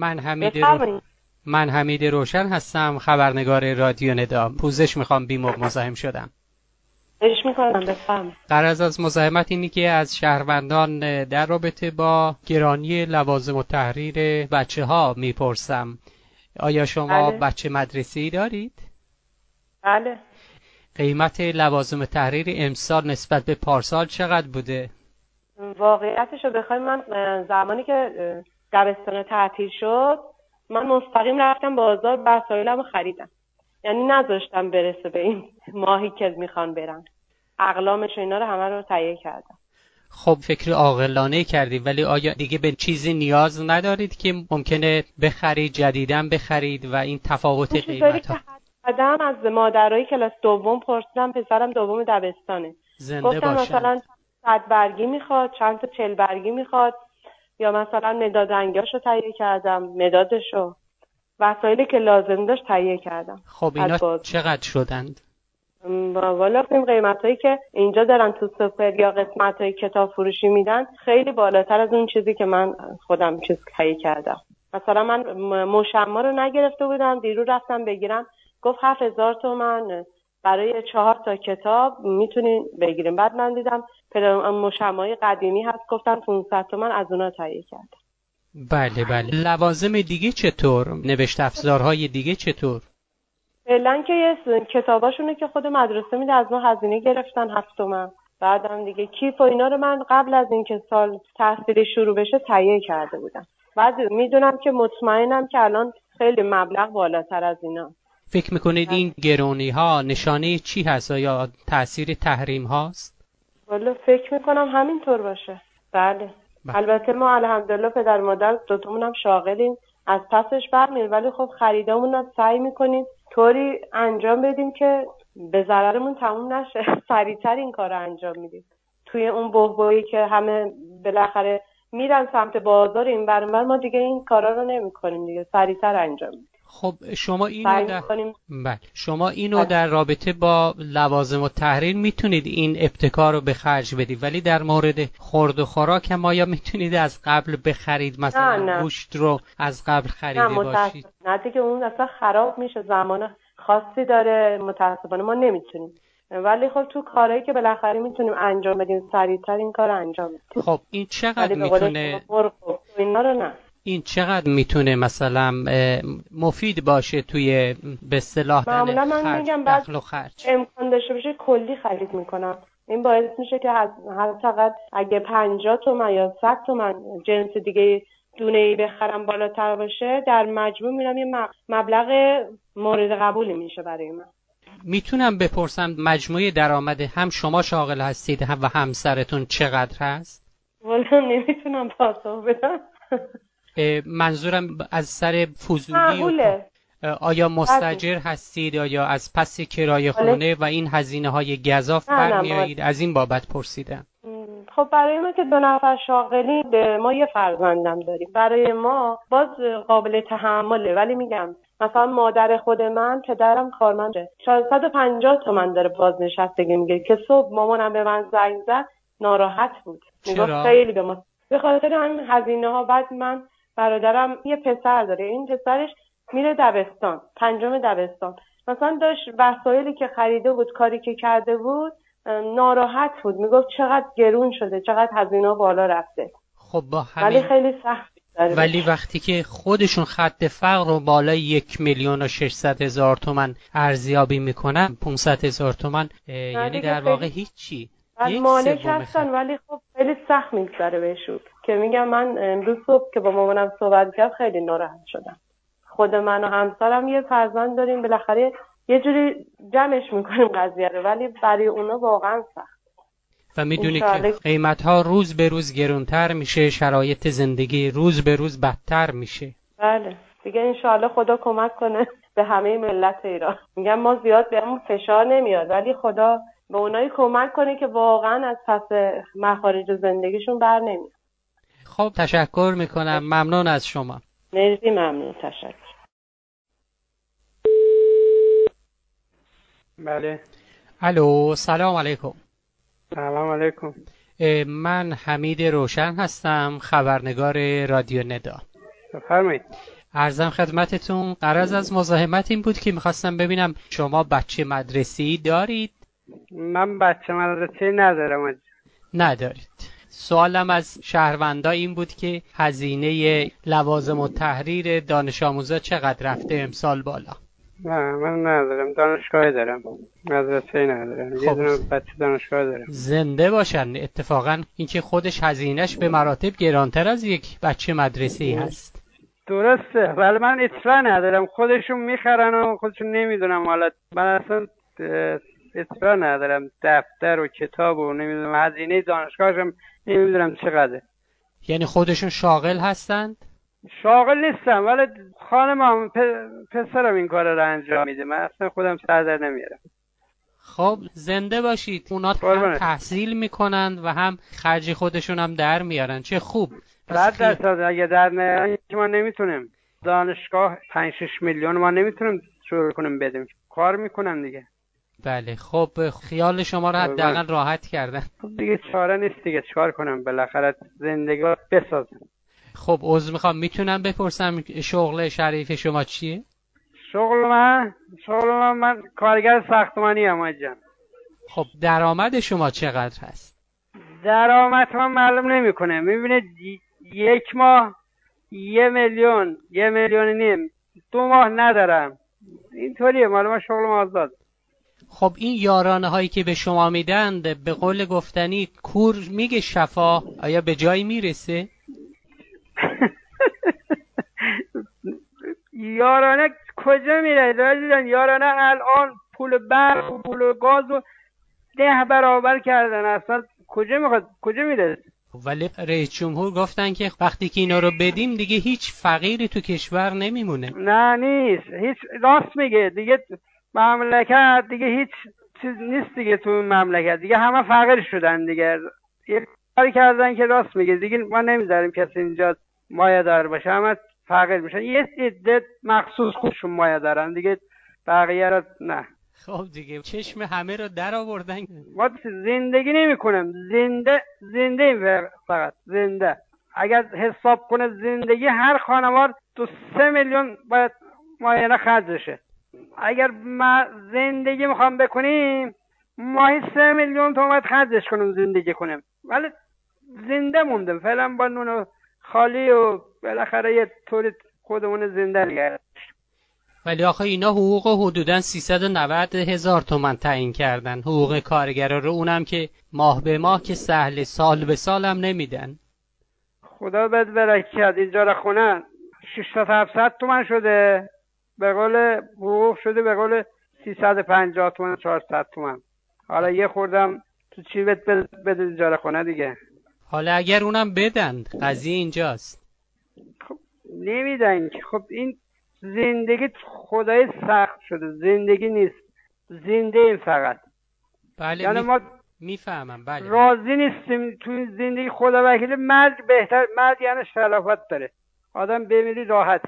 من حمید روشن هستم، خبرنگار رادیو ندا. پوزش میخوام بی موقع مزاحم شدم. خواهش میکنم، بفرمایید. غرض از مزاحمت اینی که از شهروندان در رابطه با گرانی لوازم التحریر بچه ها میپرسم. آیا شما بچه مدرسه‌ای دارید؟ بله. قیمت لوازم تحریر امسال نسبت به پارسال چقدر بوده؟ واقعیتش رو بخوایم، من زمانی که دبستان تعطیل شد، من مستقیم رفتم بازار، وسایلمو خریدم. یعنی نذاشتم برسه به این ماهی که میخوان برن. اقلامش و اینا رو همه رو تهیه کردم. خب فکر عاقلانه کردید، ولی آیا دیگه به چیزی نیاز ندارید که ممکنه بخرید، جدیدن بخرید و این تفاوت قیمت ها؟ آدم از مادرای کلاس دوم پرسیدم، پسرم دوم دبستانه، گفتم مثلا 100 برگی میخواد، چند تا 40 برگی میخواد، یا مثلا مداد رنگاشو تهیه کردم، مدادشو، وسایلی که لازم داشت تهیه کردم. خب اینا چقدر شدند؟ والا این قیمتایی که اینجا دارن تو سوپر یا قسمتای کتاب فروشی میدن خیلی بالاتر از اون چیزی که من خودم تهیه کردم. مثلا من مشما رو نگرفته بودم، دیرو رفتم بگیرم، گفت 7000 تومان برای 4 تا کتاب میتونین بگیریم. بعد من دیدم مشمای قدیمی هست، گفتم 500 تومان، از اونا تهیه کردم. بله. لوازم دیگه چطور؟ نوشت افزارهای دیگه چطور؟ فعلا که یه کتاباشونه که خود مدرسه میده، از ما هزینه گرفتن 7 تومن. بعدم دیگه کیف و اینا رو من قبل از اینکه سال تحصیلی شروع بشه تهیه کرده بودم. بعد میدونم که مطمئنم که الان خیلی مبلغ بالاتر از اینا. فکر میکنید این گرانی ها نشانه چی هست؟ یا تأثیر تحریم هاست؟ والا فکر میکنم همینطور باشه. بله. البته ما الحمدلله پدر مادر دوتامون هم شاغلیم، از پسش برمیریم، ولی خب خریدامون هم سعی میکنیم طوری انجام بدیم که به ضررمون تموم نشه. سریعتر این کار رو انجام میدیم. توی اون بحبوحی که همه بالاخره میرن سمت بازار این برنامه، ما دیگه این کارا رو نمی‌کنیم دیگه، سریعتر انجام میدیم. خب شما اینو در رابطه با لوازم التحریر میتونید این ابتکار رو به خرج بدید، ولی در مورد خورد و خوراک هم آیا میتونید از قبل بخرید؟ مثلا گوشت رو از قبل خریده باشید؟ نه دیگه اون اصلا خراب میشه، زمان خاصی داره، متاسفانه ما نمیتونیم. ولی خب تو کارهایی که بالاخره میتونیم انجام بدیم سریعتر این کار انجام بدیم. خب این چقدر میتونه اینا رو نه، این چقدر میتونه مثلا مفید باشه توی به اصطلاح معمولا من میگم بعد امکان داشته باشه کلی خرید میکنم. این باعث میشه که هر چقدر اگه 50 تومن یا 100 تومن جنس دیگه دونه‌ای بخرم بالاتر باشه، در مجموع میرم یه مبلغ مورد قبولی میشه برای من. میتونم بپرسم مجموع درآمد هم شما شاغل هستید و همسرتون چقدر هست؟ والا نمیتونم پاسخ بدم. منظورم از سر فضولی آیا مستاجر هستید یا از پس کرایه خونه و این هزینه های گزاف برمیایید؟ از این بابت پرسیدم. خب برای ما که 2 نفر شاغلی، ما یه فرزندم داریم، برای ما باز قابل تحمله. ولی میگم مثلا مادر خود من، پدرم کارمنده، 450 تومن داره بازنشستگی میگیره که صبح مامانم به من زنگ زد ناراحت بود، میگفت خیلی به خاطر همین هزینه ها. بعد من برادرم یه پسر داره، این پسرش میره دبستان، 5م دبستان، مثلا داشت وسایلی که خریده بود، کاری که کرده بود، ناراحت بود، میگفت چقدر گرون شده، چقدر هزینه بالا رفته. خب با همین ولی خیلی سخت داره. ولی وقتی که خودشون خط فقر رو بالای 1,600,000 تومان ارزیابی میکنن، 500,000 تومان یعنی در واقع هیچی. مالک هستن ولی خب خیلی سخت میگذره بهشون. که میگم من امروز صبح که با مامانم صحبت کردم خیلی ناراحت شدم. خود من و همسرم یه فرزند داریم، بالاخره یه جوری جمعش میکنیم قضیه رو، ولی برای اونا واقعا سخت. و میدونی که قیمت‌ها روز به روز گرونتر میشه، شرایط زندگی روز به روز بدتر میشه. بله دیگه انشالله خدا کمک کنه به همه ملت ایران. میگم ما زیاد بهمون فشار نمیاد، ولی خدا به اونایی کمک کنه که واقعا از پس مخارج زندگیشون بر نمیاد. خب تشکر میکنم، ممنون از شما. مرسی، ممنون، تشکر. بله. الو، سلام علیکم. سلام علیکم. من حمید روشن هستم، خبرنگار رادیو ندا. بفرمایید. عرضم خدمتتون، غرض از مزاحمت این بود که میخواستم ببینم شما بچه مدرسه‌ای دارید؟ من بچه مدرسه‌ای ندارم. ندارید. سوالم از شهروندا این بود که هزینه لوازم التحریر دانش آموزا چقدر رفته امسال بالا؟ نه من ندارم، دانشگاهی دارم، مدرسه‌ای ندارم. یه دونه بچه دانشگاه دارم. زنده باشن. اتفاقا اینکه خودش هزینهش به مراتب گرانتر از یک بچه مدرسه‌ای هست. درسته، ولی من اطلاع ندارم، خودشون میخرن و خودشون نمیدونم. حالا من اصلا اطلاع ندارم، دفتر و کتاب و نمیدونم، هزینه دانشگاهشم نمیدونم چقدره. یعنی خودشون شاغل هستند؟ شاغل نیستم، ولی خانمم پسرم این کار رو انجام میده، من اصلا خودم سر در نمیارم. خب زنده باشید. اونا هم تحصیل میکنن و هم خرج خودشون هم در میارن، چه خوب. 100% اگه در نیارن که ما نمیتونیم، دانشگاه 5-6 میلیون ما نمیتونیم شروع کنیم بدیم، کار میکنن دیگه. بله خب خیال شما رو حداقل راحت کردن. خب دیگه چاره نیست دیگه، چیکار کنم، بالاخره زندگی رو بسازم. خب عذر میخوام، میتونم بپرسم شغل شریف شما چیه؟ شغل من کارگر ساختمانی ام آجان. خب درآمد شما چقدر هست؟ درآمد من معلوم نمیکنه. میبینه یک ماه 1,000,000 2 ماه ندارم، اینطوریه. معلومه شغلم آزاد. خب این یارانه هایی که به شما میدند به قول گفتنی کور میگه شفا، آیا به جایی میرسه؟ یارانه کجا میره دادن؟ یارانه الان پول برق و پول گاز و 10 برابر کردن، اصلا کجا میره؟ ولی رئیس جمهور گفتن که وقتی که اینا رو بدیم دیگه هیچ فقیری تو کشور نمیمونه. نه نیست، هیچ، راست میگه دیگه. مملکت دیگه هیچ چیز نیست دیگه تو این مملکت دیگه، همه فقیر شدن دیگه. یه کاری کردن که راست میگه دیگه، ما نمیذاریم کسی اینجا مایه‌دار باشه، همه فقیر میشن. یه عده مخصوص خودشون مایه دارن دیگه، بقیه را نه. خب دیگه چشم همه رو در آوردن. ما زندگی نمی کنم، زنده فقط زنده. اگر حساب کنه زندگی هر خانوار 2-3 میلیون باید ماهیانه خرجشه. اگر ما زندگی میخوام بکنیم ماهی 3 میلیون تومان باید خرجش کنم زندگی کنم، ولی زنده موندم فعلا با نون خالی و بالاخره یه طوری خودمون زنده نگرد. ولی آخه اینا حقوق حدوداً 390,000 تومان تعیین کردن، حقوق کارگرا رو، اونم که ماه به ماه که سهل، سال به سال هم نمیدن. خدا بد برکت. اجاره خونه 600-700 تومان شده، به قول حقوق شده به قول 350 تومان 400 تومان. حالا یه خوردم تو چی بده اجاره خونه دیگه. حالا اگر اونم بدن قضیه اینجاست. خب نمیدن که. خب این زندگی خدای سخت شده، زندگی نیست، زنده این فقط. بله یعنی ما میفهمم. بله راضی نیستیم تو این زندگی. خدا وکیل مرگ بهتر، مرگ یعنی شرافت داره، آدم بمیری راحت.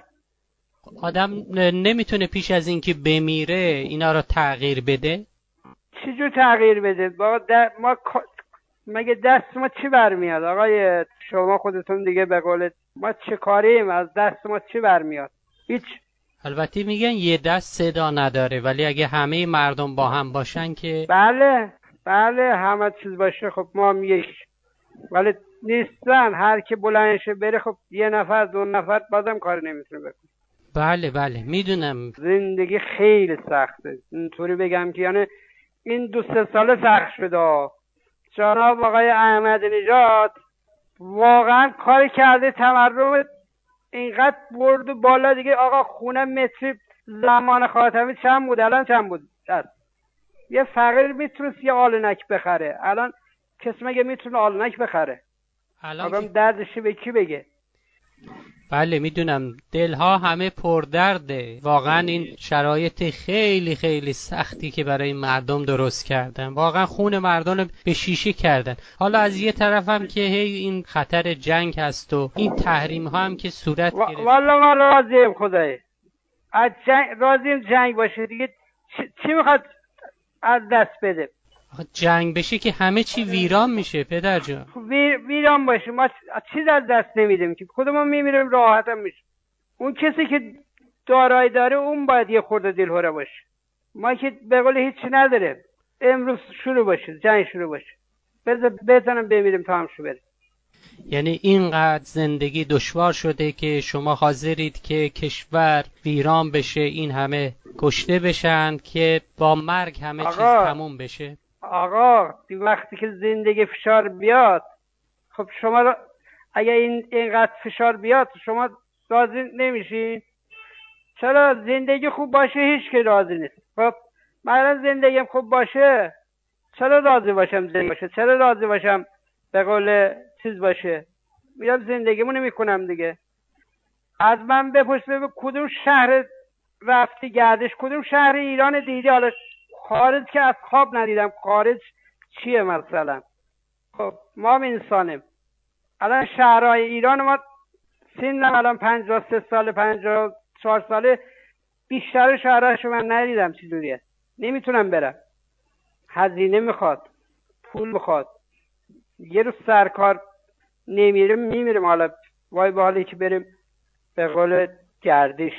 آدم نمیتونه پیش از اینکه بمیره اینا رو تغییر بده؟ چجور تغییر بده؟ ما مگه دست ما چی برمیاد آقای شما خودتون دیگه به قولت ما چه کاریم؟ از دست ما چی برمیاد؟ هیچ. البته میگن یه دست صدا نداره، ولی اگه همه مردم با هم باشن که بله همه چیز باشه خب ما هم یک، ولی نیستن. هر کی بلندشه بره خب 1 نفر 2 نفر بازم کار نمیتونه بکنه. بله میدونم. زندگی خیلی سخته. اینطوری بگم که یعنی این 2-3 ساله سخت شده. جناب آقای احمدی نژاد واقعا کار کرده، تورم اینقدر برد بالا دیگه. آقا خونه متری زمان خاتمی چند بود؟ الان چند بود؟ یه فقیر میتونست یه آلونک بخره، الان کسی مگه میتونه آلونک بخره؟ آدم دردشی به کی بگه؟ بله میدونم، دلها همه پردرده. واقعا این شرایط خیلی خیلی سختی که برای مردم درست کردن، واقعا خون مردم رو به شیشه کردن. حالا از یه طرف هم که هی این خطر جنگ هست و این تحریم ها هم که صورت گرفت. والله ما راضیم خدای از راضیم جنگ باشه دیگه. چی میخواد از دست بده؟ جنگ بشه که همه چی ویران میشه پدر جان. ویران باشه ما چیز از دست نمیدیم که، خودمون میمیریم راحت هم میشه. اون کسی که دارایی داره اون باید یه خورده دلهوره باشه. ما که به قول هیچی نداره. امروز شروع باشه جنگ، شروع باشه بزنم بمیریم تا هم شو بره. یعنی اینقدر زندگی دشوار شده که شما حاضرید که کشور ویران بشه، این همه کشته بشن که با مرگ همه چیز تموم بشه؟ آقا وقتی که زندگی فشار بیاد، خب شما اگه اینقدر فشار بیاد شما راضی نمیشین؟ چرا زندگی خوب باشه هیچ که راضی نیست. خب من زندگیم خوب باشه چرا راضی باشم؟ زندگی باشه چرا راضی باشم؟ به قول چیز باشه میرم زندگیمو نمیکنم دیگه. از من بپرس ببین کدوم شهر رفتی گردش، کدوم شهر ایران دیدی؟ حالا خارج که از خواب ندیدم، خارج چیه مثلا؟ خب ما هم انسانیم. الان شهرهای ایران ما سنم الان 53 سال 54 ساله، بیشتر شهرهاشو من ندیدم چجوریه. نمیتونم برم، هزینه میخواد، پول میخواد. یه روز سرکار میمیریم. حالا وای به حالی که بریم به قول گردش.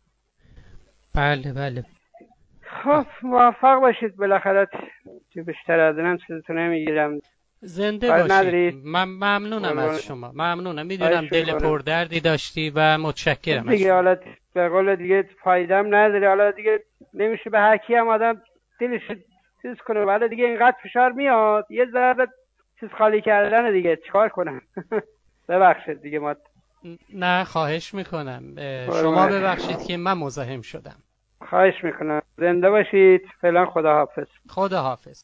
بله خب موفق باشید بالاخره. چه بیشتر از اینم چیزتون نمیگیرم. زنده باشید. من ممنونم از شما، ممنونم. میدونم دل پردردی داشتی و متشکرم دیگه. حالا به قول دیگه فایده‌ام نداره. حالا دیگه نمیشه به هر کی هم آدم دلش چیز کنه. ولی دیگه اینقدر فشار میاد یه ذره چیز خالی کردن دیگه. چیکار کنم؟ ببخشید دیگه. ما نه خواهش میکنم. شما ببخشید که من مزاحم شدم. خواهش میکنم. زنده باشید. فعلا خداحافظ. خداحافظ.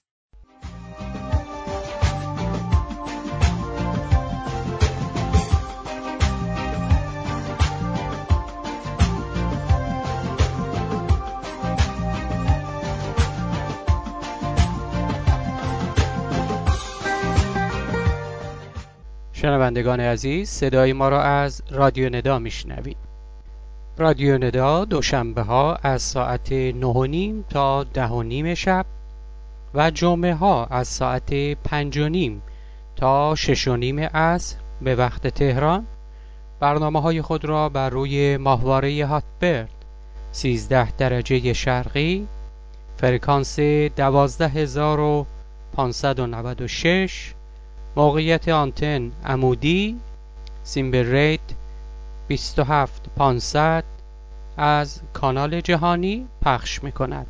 شنوندگان عزیز، صدای ما را از رادیو ندا میشنوید. رادیو ندا دوشنبه ها از ساعت 9:30 تا 10:30 شب و جمعه ها از ساعت 5:30 تا 6:30 عصر به وقت تهران برنامه های خود را بر روی ماهواره هاتبرد 13 درجه شرقی، فرکانس 12596، موقعیت آنتن عمودی، سیمبل ریت 27500 از کانال جهانی پخش می کند.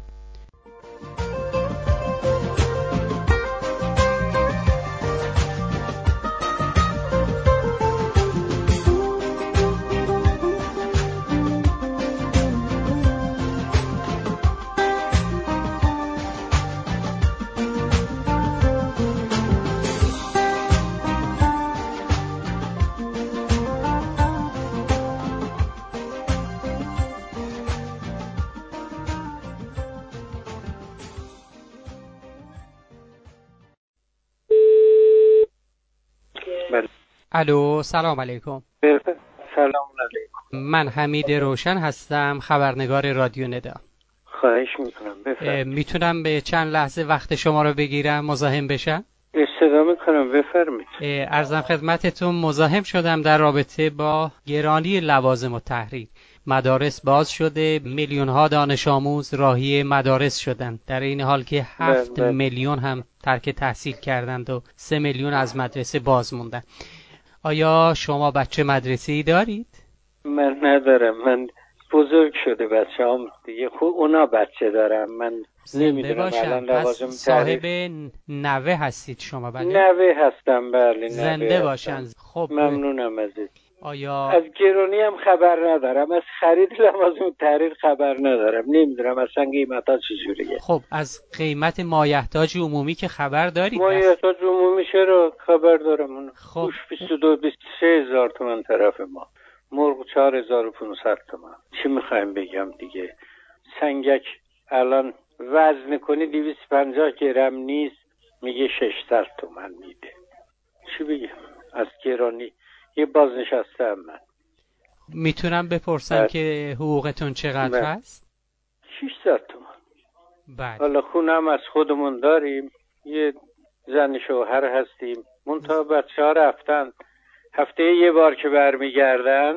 الو، سلام علیکم. سلام علیکم. من حمید روشن هستم، خبرنگار رادیو ندا. خواهش میکنم بفرمایید. میتونم به چند لحظه وقت شما رو بگیرم، مزاحم بشم؟ استفاده میکنم، بفرمایید. عرضم خدمتتون مزاحم شدم در رابطه با گرانی لوازم التحریر. مدارس باز شده، میلیون ها دانش آموز راهی مدارس شدند، در این حال که 7 میلیون هم ترک تحصیل کردند و 3 میلیون از مدرسه باز موندن. آیا شما بچه مدرسه‌ای دارید؟ من ندارم، من بزرگ شده بچه‌ام دیگه، خوب اونا بچه دارم. من نمیدونم الان لوازم صاحب نوه هستید شما؟ بله نوه هستم، بله زنده باشن. خب ممنونم ازت. آیا از گرونی هم خبر ندارم، از خرید لوازم تحریر خبر ندارم، نمیدونم اصلا قیمتا چجوریه. خب از قیمت مایحتاج عمومی که خبر دارید؟ مایحتاج عمومی چرا خبر دارم. اون خب 22-23 هزار تومان طرف ما، مرغ 4500 تومان. چی میخوایم بگم دیگه. سنگک الان وزن کنی 250 گرم نیست، میگه 600 تومان میده. چی بگم از گرانی. یه بازنشسته من. میتونم بپرسم که حقوقتون چقدر هست؟ 600 تومان. بله. حالا خونم از خودمون داریم، یه زن شوهر هستیم، منتها بچه ها رفتن، هفته یه بار که برمیگردن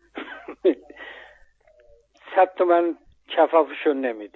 100 تومان کفافشون نمیده.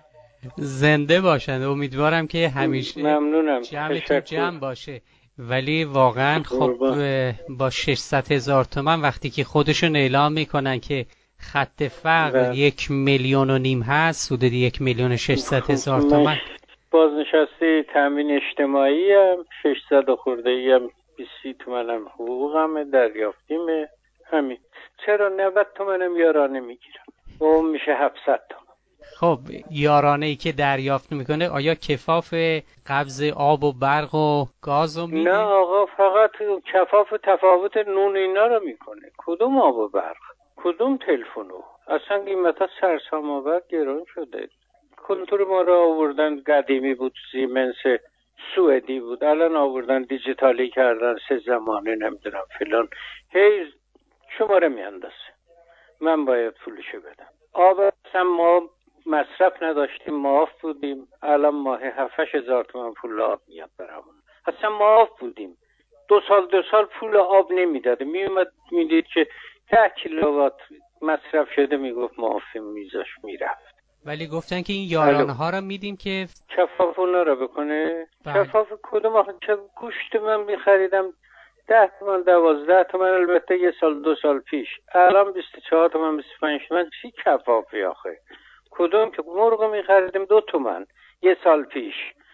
زنده باشند، امیدوارم که همیشه ممنونم. جمعتون جمع باشه. ولی واقعا خب با 600,000 تومان وقتی که خودشون اعلام میکنن که خط فقر 1,5 میلیون هست، حدود 1,600,000 تومان. بازنشسته تامین اجتماعی هم 600 خورده ای هم 20 تومان هم حقوقم دریافتیم. همین. چرا 90 تومان هم یارانه میگیرم، اون میشه 700 تومان. خب یارانه ای که دریافت میکنه آیا کفاف قبض آب و برق و گاز رو میده؟ نه آقا، فقط کفاف تفاوت نون اینا رو میکنه. کدوم آب و برق، کدوم تلفنو؟ اصلا قیمتا سرسام آور گران شده. کنتور ما رو آوردن، قدیمی بود، سیمنس سوئدی بود، الان آوردن دیجیتالی کردن، 3 زمانه نمیدونم فلان، هی شماره میاندازه. من باید پولشو بدم. آب اصلا ما مصرف نداشتیم، معاف بودیم، الان ماه 7-8 هزار تومان پول آب میاد برامون. اصلا معاف بودیم، 2 سال پول آب نمیداده، میومد میدید که 10 کیلووات مصرف شده، میگفت معافیم، میذاش میرفت. ولی گفتن که این یارانه ها رو میدیم که کفاف اونا رو بکنه. کفاف کدوم آخه؟ گوشت من میخریدم 10 تومن 12 تومن، البته 1 سال 2 سال پیش، الان 24 تومن 25 تومن. چی کفافی آخه؟ کدوم که مرغ میخریدیم 2 تومن 1 سال پیش،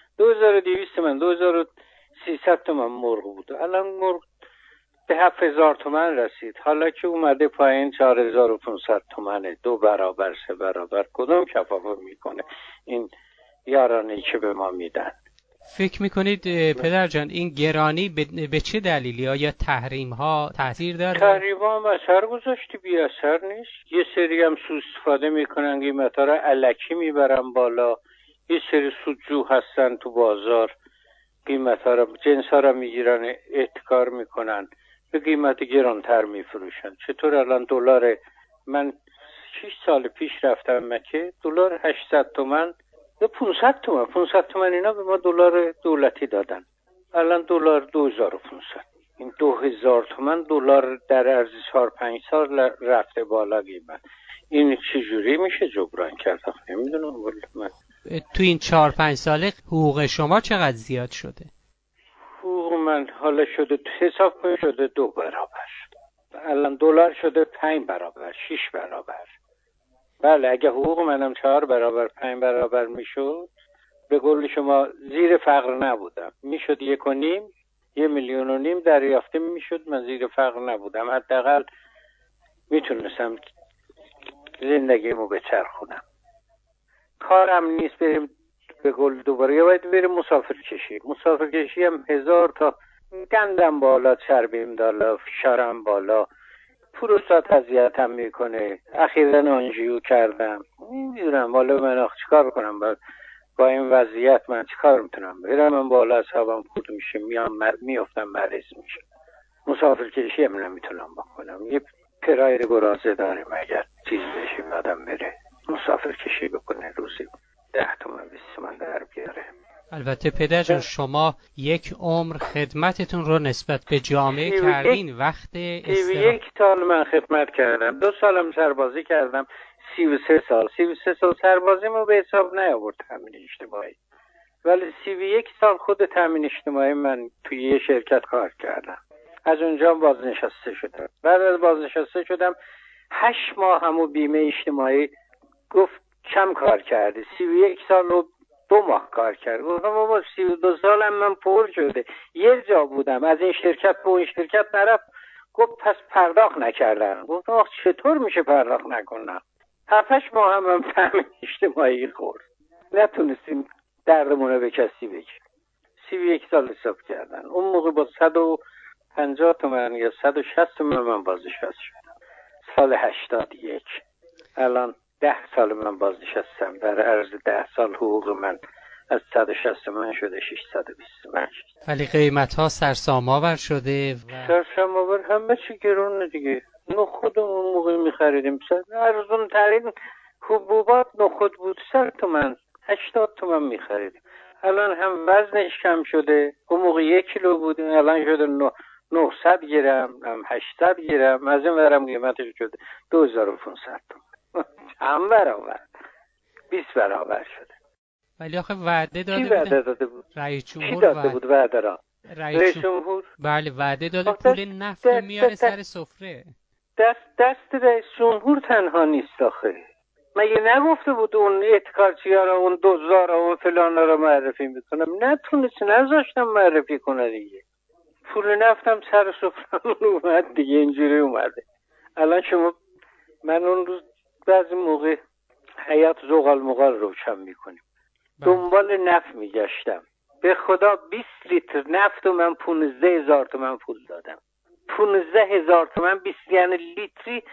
2200 تومن 2300 تومن مرغ بود، الان مرغ به 7000 تومن رسید. حالا که اومده پایین 4500 تومنه، 2 برابر 3 برابر. کدوم کفاف میکنه این یارانه‌ای که به ما میدن؟ فکر میکنید پدر جان این گرانی به چه دلیلی؟ آیا تحریم ها تاثیر داره؟ تحریم ها هم اثر گذاشتی، بی اثر نیست. یه سری هم سوء استفاده میکنن، قیمت ها را الکی میبرن بالا. یه سری سودجو هستن تو بازار، قیمت ها را، جنس ها را میگیرن احتکار میکنن. به قیمت گرانتر میفروشن. چطور الان دلار، من 6 سال پیش رفتم مکه، دلار 800 تومان یا 500 تومان 500 تومان اینا به ما دلار دولتی دادن. الان دلار 2500. این 2000 تومان دلار در عرض 4-5 سال رفته بالا قیمت. این چجوری میشه جبران کرد؟ نمیدونم. من تو این 4-5 ساله حقوق شما چقدر زیاد شده؟ حقوق من حالا شده حساب کنید شده 2 برابر. الان دلار شده 5 برابر 6 برابر. بله اگه حقوق منم 4 برابر 5 برابر میشد، به قول شما زیر فقر نبودم. میشد 1.5 میلیون دریافته میشد، من زیر فقر نبودم. حداقل میتونستم زندگیمو بچرخونم. کارم نیست بریم به قول دوباره یا باید بریم مسافر کشی هم 1000 تا گندم بالا، چربیم بالا، فشارم بالا، پروستات اذیتم میکنه. اخیراً آنژیو کردم. نمیدونم والا من چیکار کنم با این وضعیت. من چیکار میتونم برم؟ من بالا حسابم خود میشه، میافتم مریض میشه. مسافر کشی هم نمیتونم بکنم. یه پراید گرازه داریم، اگر چیز بشیم آدم بره مسافر کشی بکنه روزی 10 تومن 20 تومن در بیاره. البته پدر جان شما یک عمر خدمتتون رو نسبت به جامعه کردین. وقت 31 سال من خدمت کردم. 2 سالم سربازی کردم. 33 سال سربازیمو به حساب نیاورد تامین اجتماعی، ولی 31 سال خود تامین اجتماعی من توی یه شرکت کار کردم. از اونجا بازنشسته شدم. بعد از بازنشسته شدم 8 ماه همو بیمه اجتماعی گفت کم کار کردی. 31 سال رو 2 ماه کار کرد. گفتم بابا 32 سالم من پر شده. یه جا بودم، از این شرکت به اون شرکت نرفت. گفت پس پرداخت نکردم. گفتم آخ چطور میشه پرداخت نکنم؟ 7-8 ماه هم تامین اجتماعی خورد. نتونستیم دردمون رو به کسی بگیم. 31 سال حساب کردن. اون موقع با 150 تومن یا 160 تومن من بازنشسته شدم. سال 81. الان 10 سال من بازنشستم. در عرض 10 سال حقوق من از 160 تومن شده 620 تومن. ولی قیمت ها سرسام‌آور شده. سرسام‌آور همه چی گرونه دیگه. نخود اون موقع می‌خریدیم. ارزون ترین حبوبات نخود بود 100 تومن 80 تومن می‌خریدیم. الان هم وزنش کم شده. اون موقع 1 کیلو بود، الان شده 900 گرم، هم 800 گرم. از این ورم قیمتش شده 2500 تومن. هم برابر 20 برابر شده. ولی آخه وعده داده بود. وعده داده بود؟ رئیس جمهور داده بود وعده را؟ رئیس جمهور بله وعده داده پول نفت میاره سر سفره. دست رئیس جمهور تنها نیست آخه. مگه نگفته بود اون اتکارچی‌ها را، اون دوزار را، اون فلانا را معرفی میکنم؟ نتونست، نذاشتم معرفی کنه دیگه. پول نفتم سر سفرمون اومد دیگه. اینجوری اومده. الان شما من اون روز بعضی موقع حیات زغال مغال روشن میکنیم، دنبال نفت میگشتم. به خدا 20 لیتر نفت و من 15,000 تومن پول دادم. 15,000 تومن 20 یعنی لیتری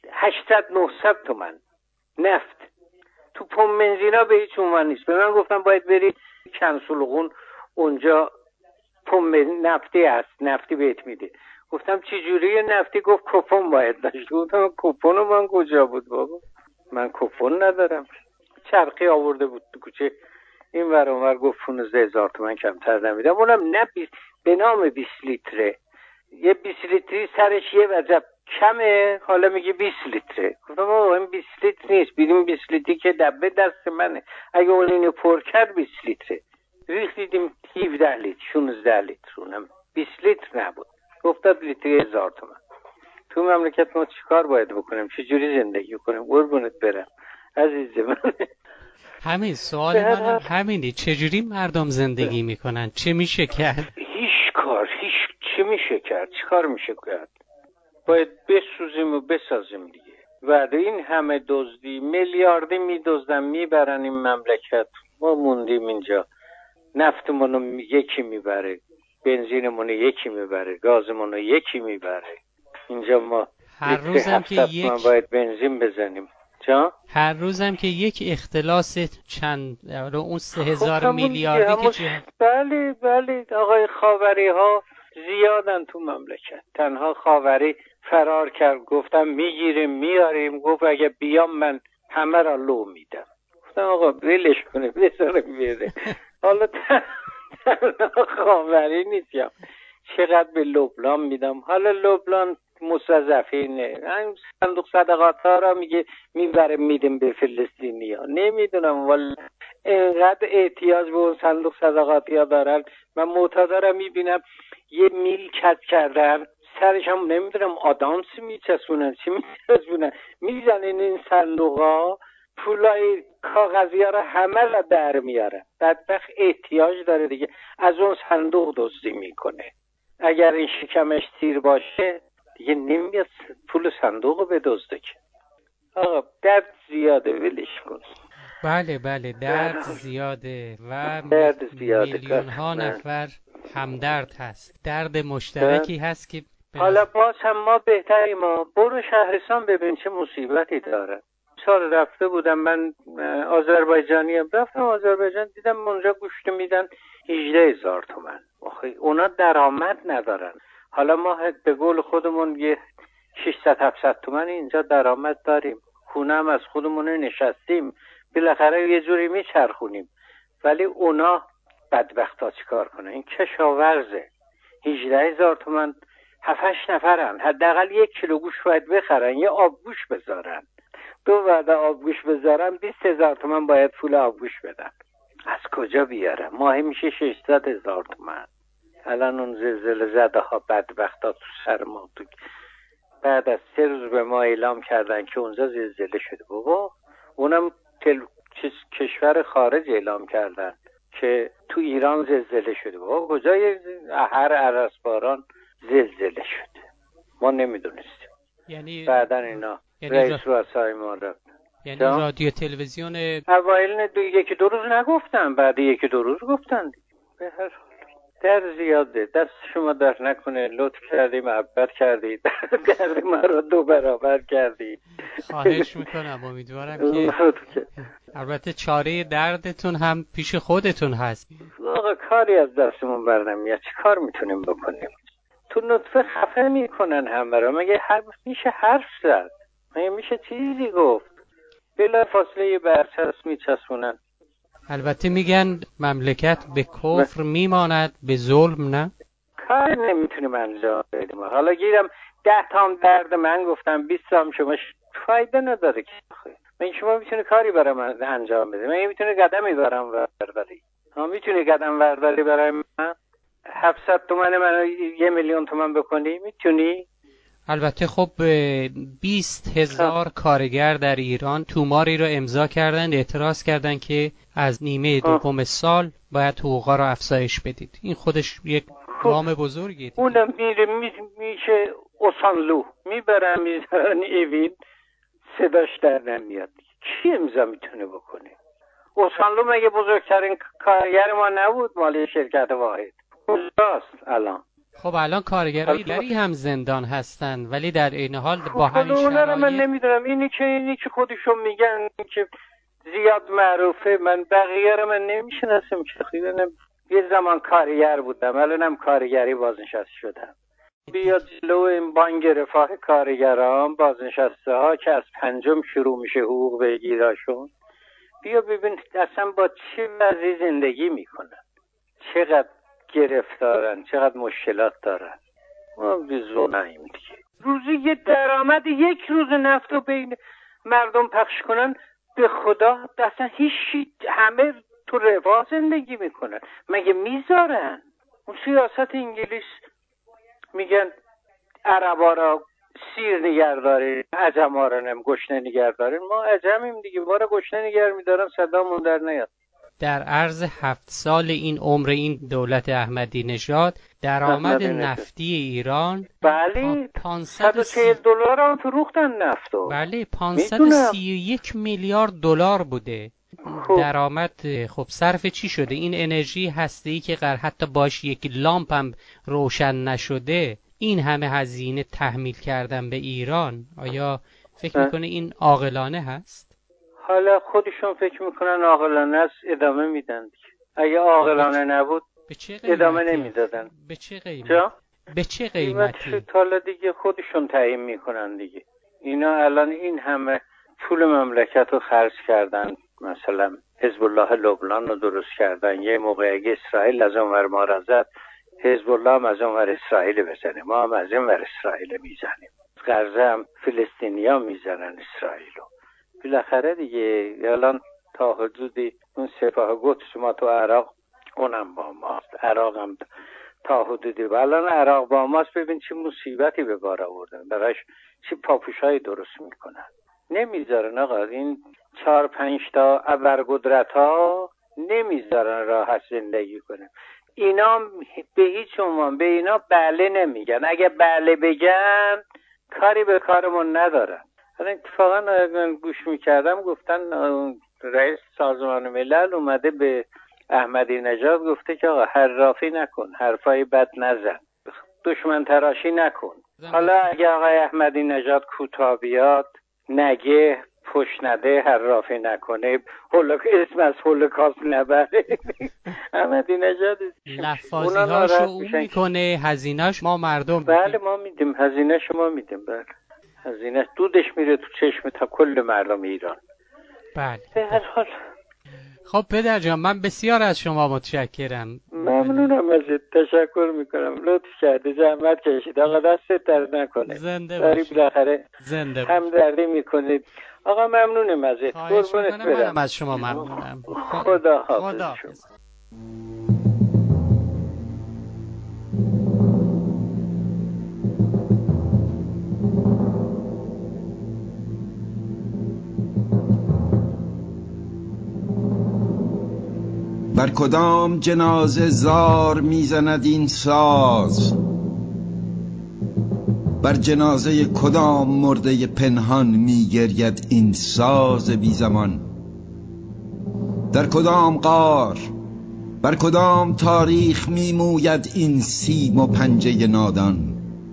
800-900 تومن نفت. تو پمپ بنزینا به هیچ عنوان نیست. به من گفتم باید بری کنسولغون، اونجا پمپ نفتی هست، نفتی بهت میده. گفتم چه جوریه نفتی؟ گفت کوپن باید داشت. گفتم کوپن من کجا بود بابا؟ من کوپن ندارم. چرخی آورده بود تو کوچه این ور اون ور، گفت 15,000 تومن کمتر نمیدم. اونم نه به نام 20 لیتره. یه 20 لیتری سرش یه وجب کمه، حالا میگه 20 لیتره. گفتم بابا این 20 لیتر نیست، بیدیم 20 لیتری که دبه دست منه. اگه اون اینو پر کرد 20 لیتره. ریختیم 17 لیتر 16 لیتر، اونم 20 لیتر نبود. گفت لیتری 1000 تومن. تو مملکت ما چیکار باید بکنیم؟ چجوری زندگی کنیم؟ قربونت برم عزیز من. همین سوال من همینه، چجوری مردم زندگی میکنن؟ چه میشه کرد؟ هیچ چه میشه کرد؟ چیکار میشه کرد؟ باید بسوزیم و بسازیم دیگه. بعد این همه دزدی، میلیاردی میدزدن میبرن این مملکت. ما موندیم اینجا. نفتمونو یکی میبره، بنزینمونو یکی میبره، گازمونو یکی میبره. اینجا ما هر روزم که باید بنزین بزنیم. جا؟ هر روزم که یک اختلاس چند اون 3000 میلیاردی که بله آقای خاوری ها زیادن تو مملکت. تنها خاوری فرار کرد، گفتم میگیریم میاریم، گفت اگه بیام من همه را لو میدم. گفتم آقا ولش کنه بذاره بره. حالا تنها خاوری نیست، یا چقدر به لبنان میدم. حالا لبنان مستضعفینه، این صندوق صدقات ها را میگه میبره میدیم به فلسطینی ها. نمیدونم والا اینقدر احتیاج به اون صندوق صدقاتی ها دارن. من معتادا را میبینم یه میل کج کردن، سرش هم نمیدونم آدامس میچسبونن چی میچسبونن، میزنین این صندوق ها، پولای کاغذی ها را همه را در میارن. بدبخت احتیاج داره دیگه، از اون صندوق دزدی میکنه. اگر این شکمش تیر باشه دیگه نمیاد پول صندوق بدزده که. آقا درد زیاده، ولش کن. بله بله درد زیاده و میلیون ها نفر همدرد هست، درد مشترکی هست که حالا باز هم ما بهتریم. ما برو شهرستان ببین چه مصیبتی داره. سال رفته بودم من، آذربایجانیم، رفتم آذربایجان دیدم اونجا گوشت میدن 18,000 تومان. آخه اونا درآمد ندارن. حالا ما به قول خودمون یه 600-700 تومان اینجا درآمد داریم، خونه هم از خودمون نشستیم، بالاخره یه جوری میچرخونیم. ولی اونا بدبختا چیکار کنن؟ این کشاورزه، 18,000 تومان 7-8 نفرن، حداقل 1 کیلو گوشت باید بخرن، یه آبگوش بذارن، 2 وعده آبگوش بذارن، 20,000 تومان باید پول آبگوش بدن. از کجا بیارم؟ ماهی میشه 600,000 تومان. الان اون زلزله زده ها بدبختا تو سر ما، تو بعد از 3 روز به ما اعلام کردن که اونجا زلزله شده. بابا اونم کشور خارج اعلام کردن که تو ایران زلزله شده. بابا کجای هر عرسباران زلزله شده ما نمیدونستیم. یعنی بعدن اینا رئیس رؤسای ما رفت، یعنی رادیو تلویزیون اوایل 1-2 روز نگفتن، بعد 1-2 روز گفتن. به هر در زیاده، دست شما در نکنه، لطف کردی، محبت کردی، درد من رو 2 برابر کردی. خواهش میکنم. امیدوارم که البته چاره دردتون هم پیش خودتون هست. آقا کاری از دستمون بر نمیاد، چی کار میتونیم بکنیم؟ تو نطفه خفه میکنن همه رو، مگه میشه حرف زد؟ مگه میشه چیزی گفت؟ بلا فاصله برچسب میچسبونن. البته میگن مملکت به کفر میماند، به ظلم نه. کار نمیتونیم انجام بدیم. حالا گیرم 10 تا درد من گفتم، 20 تا شما فایده نداره که. من شما میتونه کاری برای من انجام بده؟ من میتونه قدمی برام برداری؟ ها میتونه قدم برداری برای من؟ 700 تومان منو 1,000,000 تومان بکنی؟ میتونی؟ البته خب 20,000 کارگر در ایران توماری رو امضا کردند، اعتراض کردند که از نیمه دوم سال باید حقوقا رو افزایش بدید. این خودش یک گام بزرگیه. اونم میشه اوسانلو میبرن میذارن ایوین، صداش در نمیاد. کی امضا میتونه بکنه؟ اوسانلو مگه بزرگترین کارگر ما نبود؟ مال شرکت واحد کجاست الان؟ خب الان کارگرایی هم زندان هستن، ولی در این حال با همین شرایط من نمیدونم. اینی که خودشون میگن که زیاد معروفه، من بقیه رو من نمیشناسم که خیلی. یه زمان کارگر بودم، الانم کارگری بازنشسته شدم. بیاد جلو این بانک رفاه کارگران بازنشسته ها که از 5 شروع میشه حقوق بگیراشون، بیا ببین اصلا با چه وضعی زندگی میکنن، چقدر گرفتارن، چقدر مشکلات دارن. ما بیزوناییم دیگه. روزی یه درآمد 1 روز نفت رو بین مردم پخش کنن، به خدا اصلا هیچ، همه تو رفاه زندگی میکنن. مگه میذارن؟ اون سیاست انگلیس میگن عربا را سیر نگهدارین، عجما را نم گشنه نگهدارین. ما عجمیم دیگه، ما را گشنه نگه میدارن، صدامون در نیاد. در عرض 7 سال این عمر این دولت احمدی نژاد درآمد نفتی ایران بله $140 هم فروختن نفتو. بله 531 میلیارد دلار بوده. درآمد خب صرف چی شده؟ این انرژی هسته‌ای که حتی باش یک لامپ هم روشن نشده این همه هزینه تحمیل کردن به ایران. آیا فکر میکنه این عاقلانه هست؟ حالا خودشون فکر میکنن عاقلانه است، ادامه میدن. اگه عاقلانه نبود ادامه نمیدادن. به چه قیمت؟ به چه قیمتی؟ حالا دیگه خودشون تعیین میکنن دیگه. اینا الان این همه پول مملکت رو خرج کردن، مثلا حزب الله لبنان رو درست کردن، یه موقع اگه اسرائیل از اونور ما را زد، حزب الله هم از اونور اسرائیل بزنه، ما هم از اینور اسرائیل میزنیم، غزه هم فلسطینیا میزنن اسرائیلو. بالاخره دیگه الان تا حدودی اون سپاه قدس ما تو عراق، اونم با ماست، عراق هم تا حدودی، الان عراق با ماست. ببین چه مصیبتی به بار آوردن، براش چه پاپوشایی درست میکنن، نمیذارن آقا این 4-5 تا ابرقدرت ها نمیذارن راحت زندگی کنه. اینا به هیچ عنوان به اینا بله نمیگن، اگه بله بگن کاری به کارمون ندارن. الان اتفاقا گوش میکردم گفتن رئیس سازمان ملل اومده به احمدی نژاد گفته که آقا حرافی نکن، حرفای بد نزن، دشمن تراشی نکن. حالا اگه آقای احمدی نژاد کوتاه بیاد، نگه، پشت نده، حرافی نکنه، اسم از هولوکاست نبره، احمدی نژاد لفاظی هاشو اون میکنه، هزینهش ما مردم بله ما میدیم، هزینه شما میدیم، بله هزینه دودش میره تو چشم تا کل مردم ایران. بله به هر حال خب پدر جان من بسیار از شما متشکرم. ممنونم ازت، تشکر میکنم، لطف کردی، زحمت کشید آقا، دستت درد نکنه، زنده داری بالاخره زنده همدردی میکنید آقا. ممنونم ازت، قربونت برم. منم از شما ممنونم. خدا حافظ. بر کدام جنازه زار میزند این ساز، بر جنازه کدام مرده پنهان میگرید این ساز بی زمان، در کدام غار بر کدام تاریخ میموید این سیم و پنجه نادان.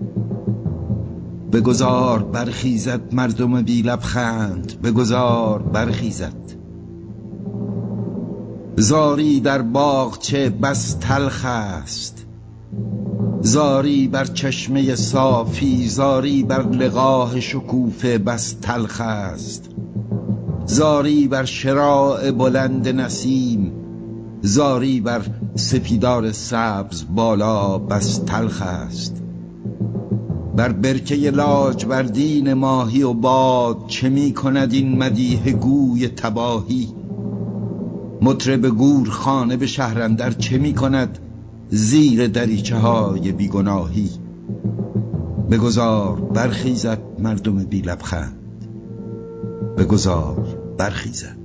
بگذار برخیزد مردم بی لبخند، بگذار برخیزد. زاری در باغچه بس تلخ است، زاری بر چشمه صافی، زاری بر لقاه شکوفه بس تلخ است. زاری بر شراع بلند نسیم، زاری بر سپیدار سبز بالا بس تلخ است. بر برکه لاجوردین ماهی و باد چه می کند این مدیح گوی تباهی؟ مطرب گورخانه به شهرندر چه می کند زیر دریچه های بیگناهی؟ بگذار برخیزد مردم بی لبخند، بگذار برخیزد.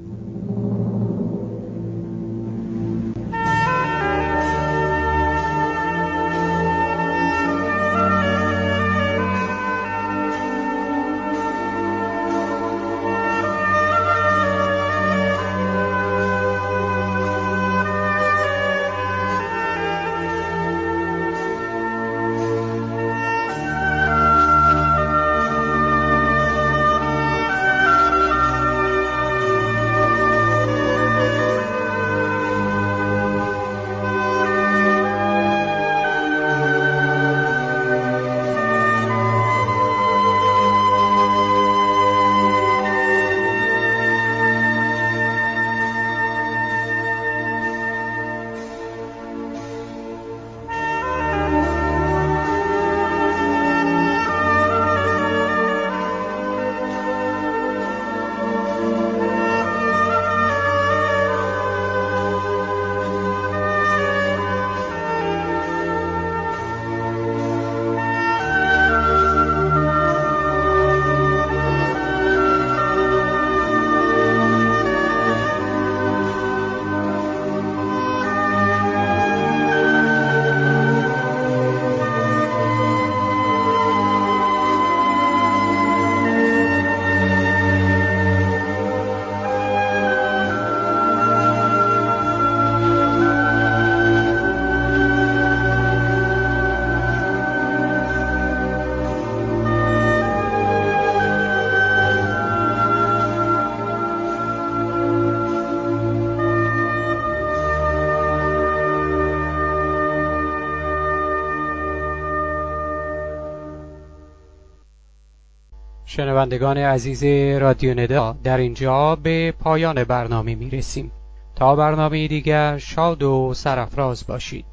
شنوندگان عزیز رادیو ندا، در اینجا به پایان برنامه می رسیم. تا برنامه دیگر شاد و سرافراز باشید.